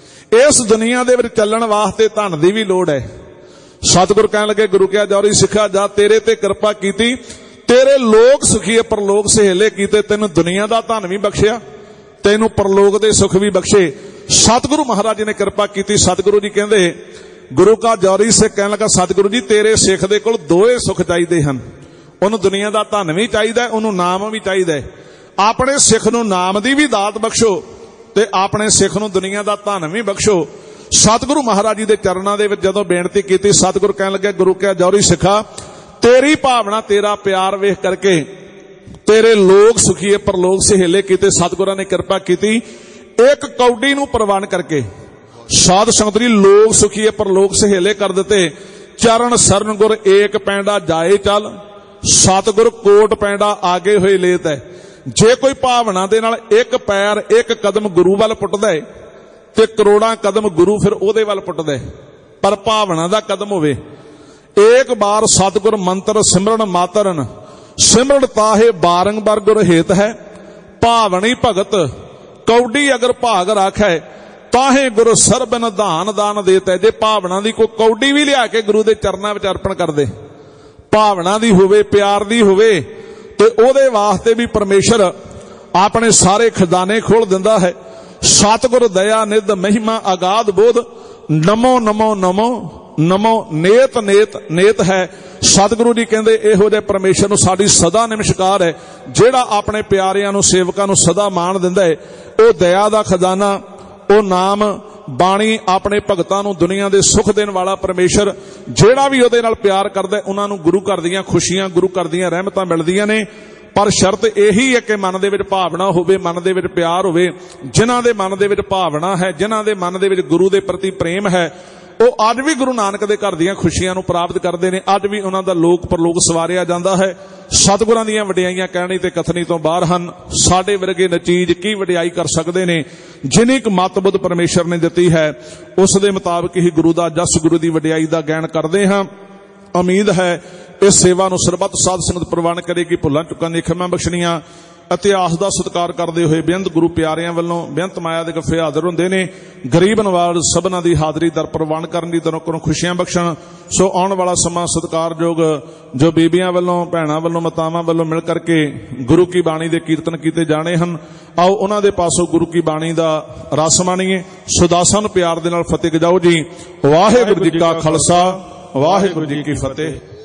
ਇਸ ਦੁਨੀਆ ਦੇ ਵਿੱਚ ਚੱਲਣ ਵਾਸਤੇ ਧਨ ਦੀ ਵੀ ਲੋੜ ਹੈ। ਸਤਿਗੁਰ ਕਹਿਣ ਲੱਗੇ, ਗੁਰੂ ਕਿਆ ਜੌਹਰੀ ਸਿੱਖਾ ਜਾ, ਤੇਰੇ ਤੇ ਕਿਰਪਾ ਕੀਤੀ, ਤੇਰੇ ਲੋਕ ਸੁਖੀਏ ਪਰਲੋਕ ਸਹੇਲੇ ਕੀਤੇ। ਤੈਨੂੰ ਦੁਨੀਆ ਦਾ ਧਨ ਵੀ ਬਖਸ਼ਿਆ, ਤੈਨੂੰ ਪਰਲੋਕ ਦੇ ਸੁਖ ਵੀ ਬਖਸ਼ੇ। ਸਤਿਗੁਰੂ ਮਹਾਰਾਜ ਜੀ ਨੇ ਕਿਰਪਾ ਕੀਤੀ। ਸਤਿਗੁਰੂ ਜੀ ਕਹਿੰਦੇ, ਗੁਰੂ ਕਾ ਜੌਹਰੀ ਸਿੱਖ ਕਹਿਣ ਲੱਗਾ, ਸਤਿਗੁਰੂ ਜੀ ਤੇਰੇ ਸਿੱਖ ਦੇ ਕੋਲ ਦੋਏ ਸੁਖ ਚਾਹੀਦੇ ਹਨ। ਉਹਨੂੰ ਦੁਨੀਆ ਦਾ ਧਨ ਵੀ ਚਾਹੀਦਾ, ਉਹਨੂੰ ਨਾਮ ਵੀ ਚਾਹੀਦਾ। ਆਪਣੇ ਸਿੱਖ ਨੂੰ ਨਾਮ ਦੀ ਵੀ ਦਾਤ ਬਖਸ਼ੋ ਤੇ ਆਪਣੇ ਸਿੱਖ ਨੂੰ ਦੁਨੀਆ ਦਾ ਧਨ ਵੀ ਬਖਸ਼ੋ। ਸਤਿਗੁਰੂ ਮਹਾਰਾਜ ਜੀ ਦੇ ਚਰਨਾਂ ਦੇ ਵਿੱਚ ਜਦੋਂ ਬੇਨਤੀ ਕੀਤੀ, ਸਤਿਗੁਰ ਕਹਿਣ ਲੱਗੇ, ਗੁਰੂ ਕਿਆ ਜੌਹਰੀ ਸਿੱਖਾ, ਤੇਰੀ ਭਾਵਨਾ ਤੇਰਾ ਪਿਆਰ ਵੇਖ ਕਰਕੇ ਤੇਰੇ ਲੋਕ ਸੁਖੀਏ ਪਰਲੋਕ ਸਹੇਲੇ ਕੀਤੇ। ਸਤਿਗੁਰਾਂ ਨੇ ਕਿਰਪਾ ਕੀਤੀ, ਇੱਕ ਕੌਡੀ ਨੂੰ ਪ੍ਰਵਾਨ ਕਰਕੇ ਸਾਧ ਸੰਗਤ ਦੀ ਲੋਕ ਸੁਖੀਏ ਪਰਲੋਕ ਸਹੇਲੇ ਕਰ ਦਿੱਤੇ। ਚਰਨ ਸਰਨ ਗੁਰ ਏਕ ਪੈਂਡਾ ਜਾਏ ਚੱਲ, ਸਤਿਗੁਰ ਕੋਟ ਪੈਂਡਾ ਆਗੇ ਹੋਏ ਲੇਤ ਹੈ। ਜੇ ਕੋਈ ਭਾਵਨਾ ਦੇ ਨਾਲ ਇੱਕ ਪੈਰ ਇੱਕ ਕਦਮ ਗੁਰੂ ਵੱਲ ਪੁੱਟਦਾ ਹੈ ਤੇ ਕਰੋੜਾਂ ਕਦਮ ਗੁਰੂ ਫਿਰ ਉਹਦੇ ਵੱਲ ਪੁੱਟਦਾ ਹੈ। ਪਰ ਭਾਵਨਾ ਦਾ ਕਦਮ ਹੋਵੇ, ਏਕ ਬਾਰ ਸਤਿਗੁਰ ਮੰਤਰ ਸਿਮਰਨ ਮਾਤਰਨ, ਸਿਮਰਨ ਤਾਹੇ ਬਾਰੰਬਾਰ ਗੁਰ ਹੇਤ ਹੈ। ਭਾਵਨੀ ਭਗਤ ਕੌਡੀ ਅਗਰ ਭਾਗ ਰਾਖੈ, ਤਾਹੇ ਗੁਰੂ ਸਰਬਨ ਧਾਨ ਦਾਨ ਦੇਤ ਹੈ। ਜੇ ਭਾਵਨਾ ਦੀ ਕੋਈ ਕੌਡੀ ਵੀ ਲਿਆ ਕੇ ਗੁਰੂ ਦੇ ਚਰਨਾਂ ਵਿੱਚ ਅਰਪਣ ਕਰਦੇ, ਭਾਵਨਾ ਦੀ ਹੋਵੇ, ਪਿਆਰ ਦੀ ਹੋਵੇ, ਤੇ ਉਹਦੇ ਵਾਸਤੇ ਵੀ ਪਰਮੇਸ਼ਰ ਆਪਣੇ ਸਾਰੇ ਖਜ਼ਾਨੇ ਖੋਲ ਦਿੰਦਾ ਹੈ। ਸਤਿਗੁਰ ਦਇਆ ਨਿਧ ਮਹਿਮਾ ਅਗਾਧ ਬੋਧ, ਨਮੋ ਨਮੋ ਨਮੋ ਨਮੋ ਨੇਤ ਨੇਤ ਨੇਤ ਹੈ। ਸਤਿਗੁਰੂ ਜੀ ਕਹਿੰਦੇ ਇਹੋ ਜਿਹੇ ਪਰਮੇਸ਼ਰ ਨੂੰ ਸਾਡੀ ਸਦਾ ਨਮਸਕਾਰ ਹੈ, ਜਿਹੜਾ ਆਪਣੇ ਪਿਆਰਿਆਂ ਨੂੰ ਸੇਵਕਾਂ ਨੂੰ ਸਦਾ ਮਾਣ ਦਿੰਦਾ ਹੈ। ਉਹ ਦਇਆ ਦਾ ਖਜ਼ਾਨਾ, ਉਹ ਨਾਮ ਬਾਣੀ ਆਪਣੇ ਭਗਤਾਂ ਨੂੰ ਦੁਨੀਆ ਦੇ ਸੁੱਖ ਦੇਣ ਵਾਲਾ ਪਰਮੇਸ਼ਰ, ਜਿਹੜਾ ਵੀ ਉਹਦੇ ਨਾਲ ਪਿਆਰ ਕਰਦਾ ਉਹਨਾਂ ਨੂੰ ਗੁਰੂ ਘਰ ਦੀਆਂ ਖੁਸ਼ੀਆਂ, ਗੁਰੂ ਘਰ ਦੀਆਂ ਰਹਿਮਤਾਂ ਮਿਲਦੀਆਂ ਨੇ। ਪਰ ਸ਼ਰਤ ਇਹੀ ਹੈ ਕਿ ਮਨ ਦੇ ਵਿੱਚ ਭਾਵਨਾ ਹੋਵੇ, ਮਨ ਦੇ ਵਿੱਚ ਪਿਆਰ ਹੋਵੇ। ਜਿਨ੍ਹਾਂ ਦੇ ਮਨ ਦੇ ਵਿੱਚ ਭਾਵਨਾ ਹੈ, ਜਿਨ੍ਹਾਂ ਦੇ ਮਨ ਦੇ ਵਿੱਚ ਗੁਰੂ ਦੇ ਪ੍ਰਤੀ ਪ੍ਰੇਮ ਹੈ, ਉਹ ਅੱਜ ਵੀ ਗੁਰੂ ਨਾਨਕ ਦੇ ਘਰ ਦੀਆਂ ਖੁਸ਼ੀਆਂ ਨੂੰ ਪ੍ਰਾਪਤ ਕਰਦੇ ਨੇ। ਅੱਜ ਵੀ ਉਹਨਾਂ ਦਾ ਲੋਕ ਪਰਲੋਕ ਸਵਾਰਿਆ ਜਾਂਦਾ ਹੈ। ਸਤਿਗੁਰਾਂ ਦੀਆਂ ਵਡਿਆਈਆਂ ਕਹਿਣੀ ਤੇ ਕਥਨੀ ਤੋਂ ਬਾਹਰ ਹਨ। ਸਾਡੇ ਵਰਗੇ ਨਚੀਜ ਕੀ ਵਡਿਆਈ ਕਰ ਸਕਦੇ ਨੇ। ਜਿੰਨੀ ਕੁ ਮੱਤ ਬੁੱਧ ਪਰਮੇਸ਼ਰ ਨੇ ਦਿੱਤੀ ਹੈ, ਉਸ ਦੇ ਮੁਤਾਬਕ ਹੀ ਗੁਰੂ ਦਾ ਜਸ, ਗੁਰੂ ਦੀ ਵਡਿਆਈ ਦਾ ਗਿਆਨ ਕਰਦੇ ਹਾਂ। ਉਮੀਦ ਹੈ ਇਸ ਸੇਵਾ ਨੂੰ ਸਰਬੱਤ ਸਾਧ ਸੰਗਤ ਪ੍ਰਵਾਨ ਕਰੇਗੀ। ਭੁੱਲਾਂ ਚੁੱਕਾਂ ਦੀਆਂ ਖਿਮਾ ਬਖਸ਼ਣੀਆਂ, ਇਤਿਹਾਸ ਦਾ ਸਤਿਕਾਰ ਕਰਦੇ ਹੋਏ ਬੇਅੰਤ ਗੁਰੂ ਪਿਆਰਿਆਂ ਵੱਲੋਂ ਬੇਅੰਤ ਮਾਇਆ ਦੇ ਗੱਫੇ ਹਾਜ਼ਰ ਹੁੰਦੇ ਨੇ। ਗਰੀਬ ਨਵਾਜ਼ ਸਭਨਾਂ ਦੀ ਹਾਜ਼ਰੀ ਦਰ ਪ੍ਰਵਾਨ ਕਰਨ ਦੀ ਦਰੋਂ ਕਰੋ ਖੁਸ਼ੀਆਂ ਬਖਸ਼ਣ। ਸੋ ਆਉਣ ਵਾਲਾ ਸਮਾਂ ਸਤਿਕਾਰਯੋਗ ਜੋ ਬੀਬੀਆਂ ਵੱਲੋਂ, ਭੈਣਾਂ ਵੱਲੋਂ, ਮਾਤਾਵਾਂ ਵੱਲੋਂ ਮਿਲ ਕਰਕੇ ਗੁਰੂ ਕੀ ਬਾਣੀ ਦੇ ਕੀਰਤਨ ਕੀਤੇ ਜਾਣੇ ਹਨ। ਆਓ ਉਹਨਾਂ ਦੇ ਪਾਸੋਂ ਗੁਰੂ ਕੀ ਬਾਣੀ ਦਾ ਰਸ ਮਾਣੀਏ। ਸੋ ਦਾਸਾਂ ਨੂੰ ਪਿਆਰ ਦੇ ਨਾਲ ਫਤਿਹ ਗਜਾਓ ਜੀ। ਵਾਹਿਗੁਰੂ ਜੀ ਕਾ ਖਾਲਸਾ, ਵਾਹਿਗੁਰੂ ਜੀ ਕੀ ਫਤਿਹ।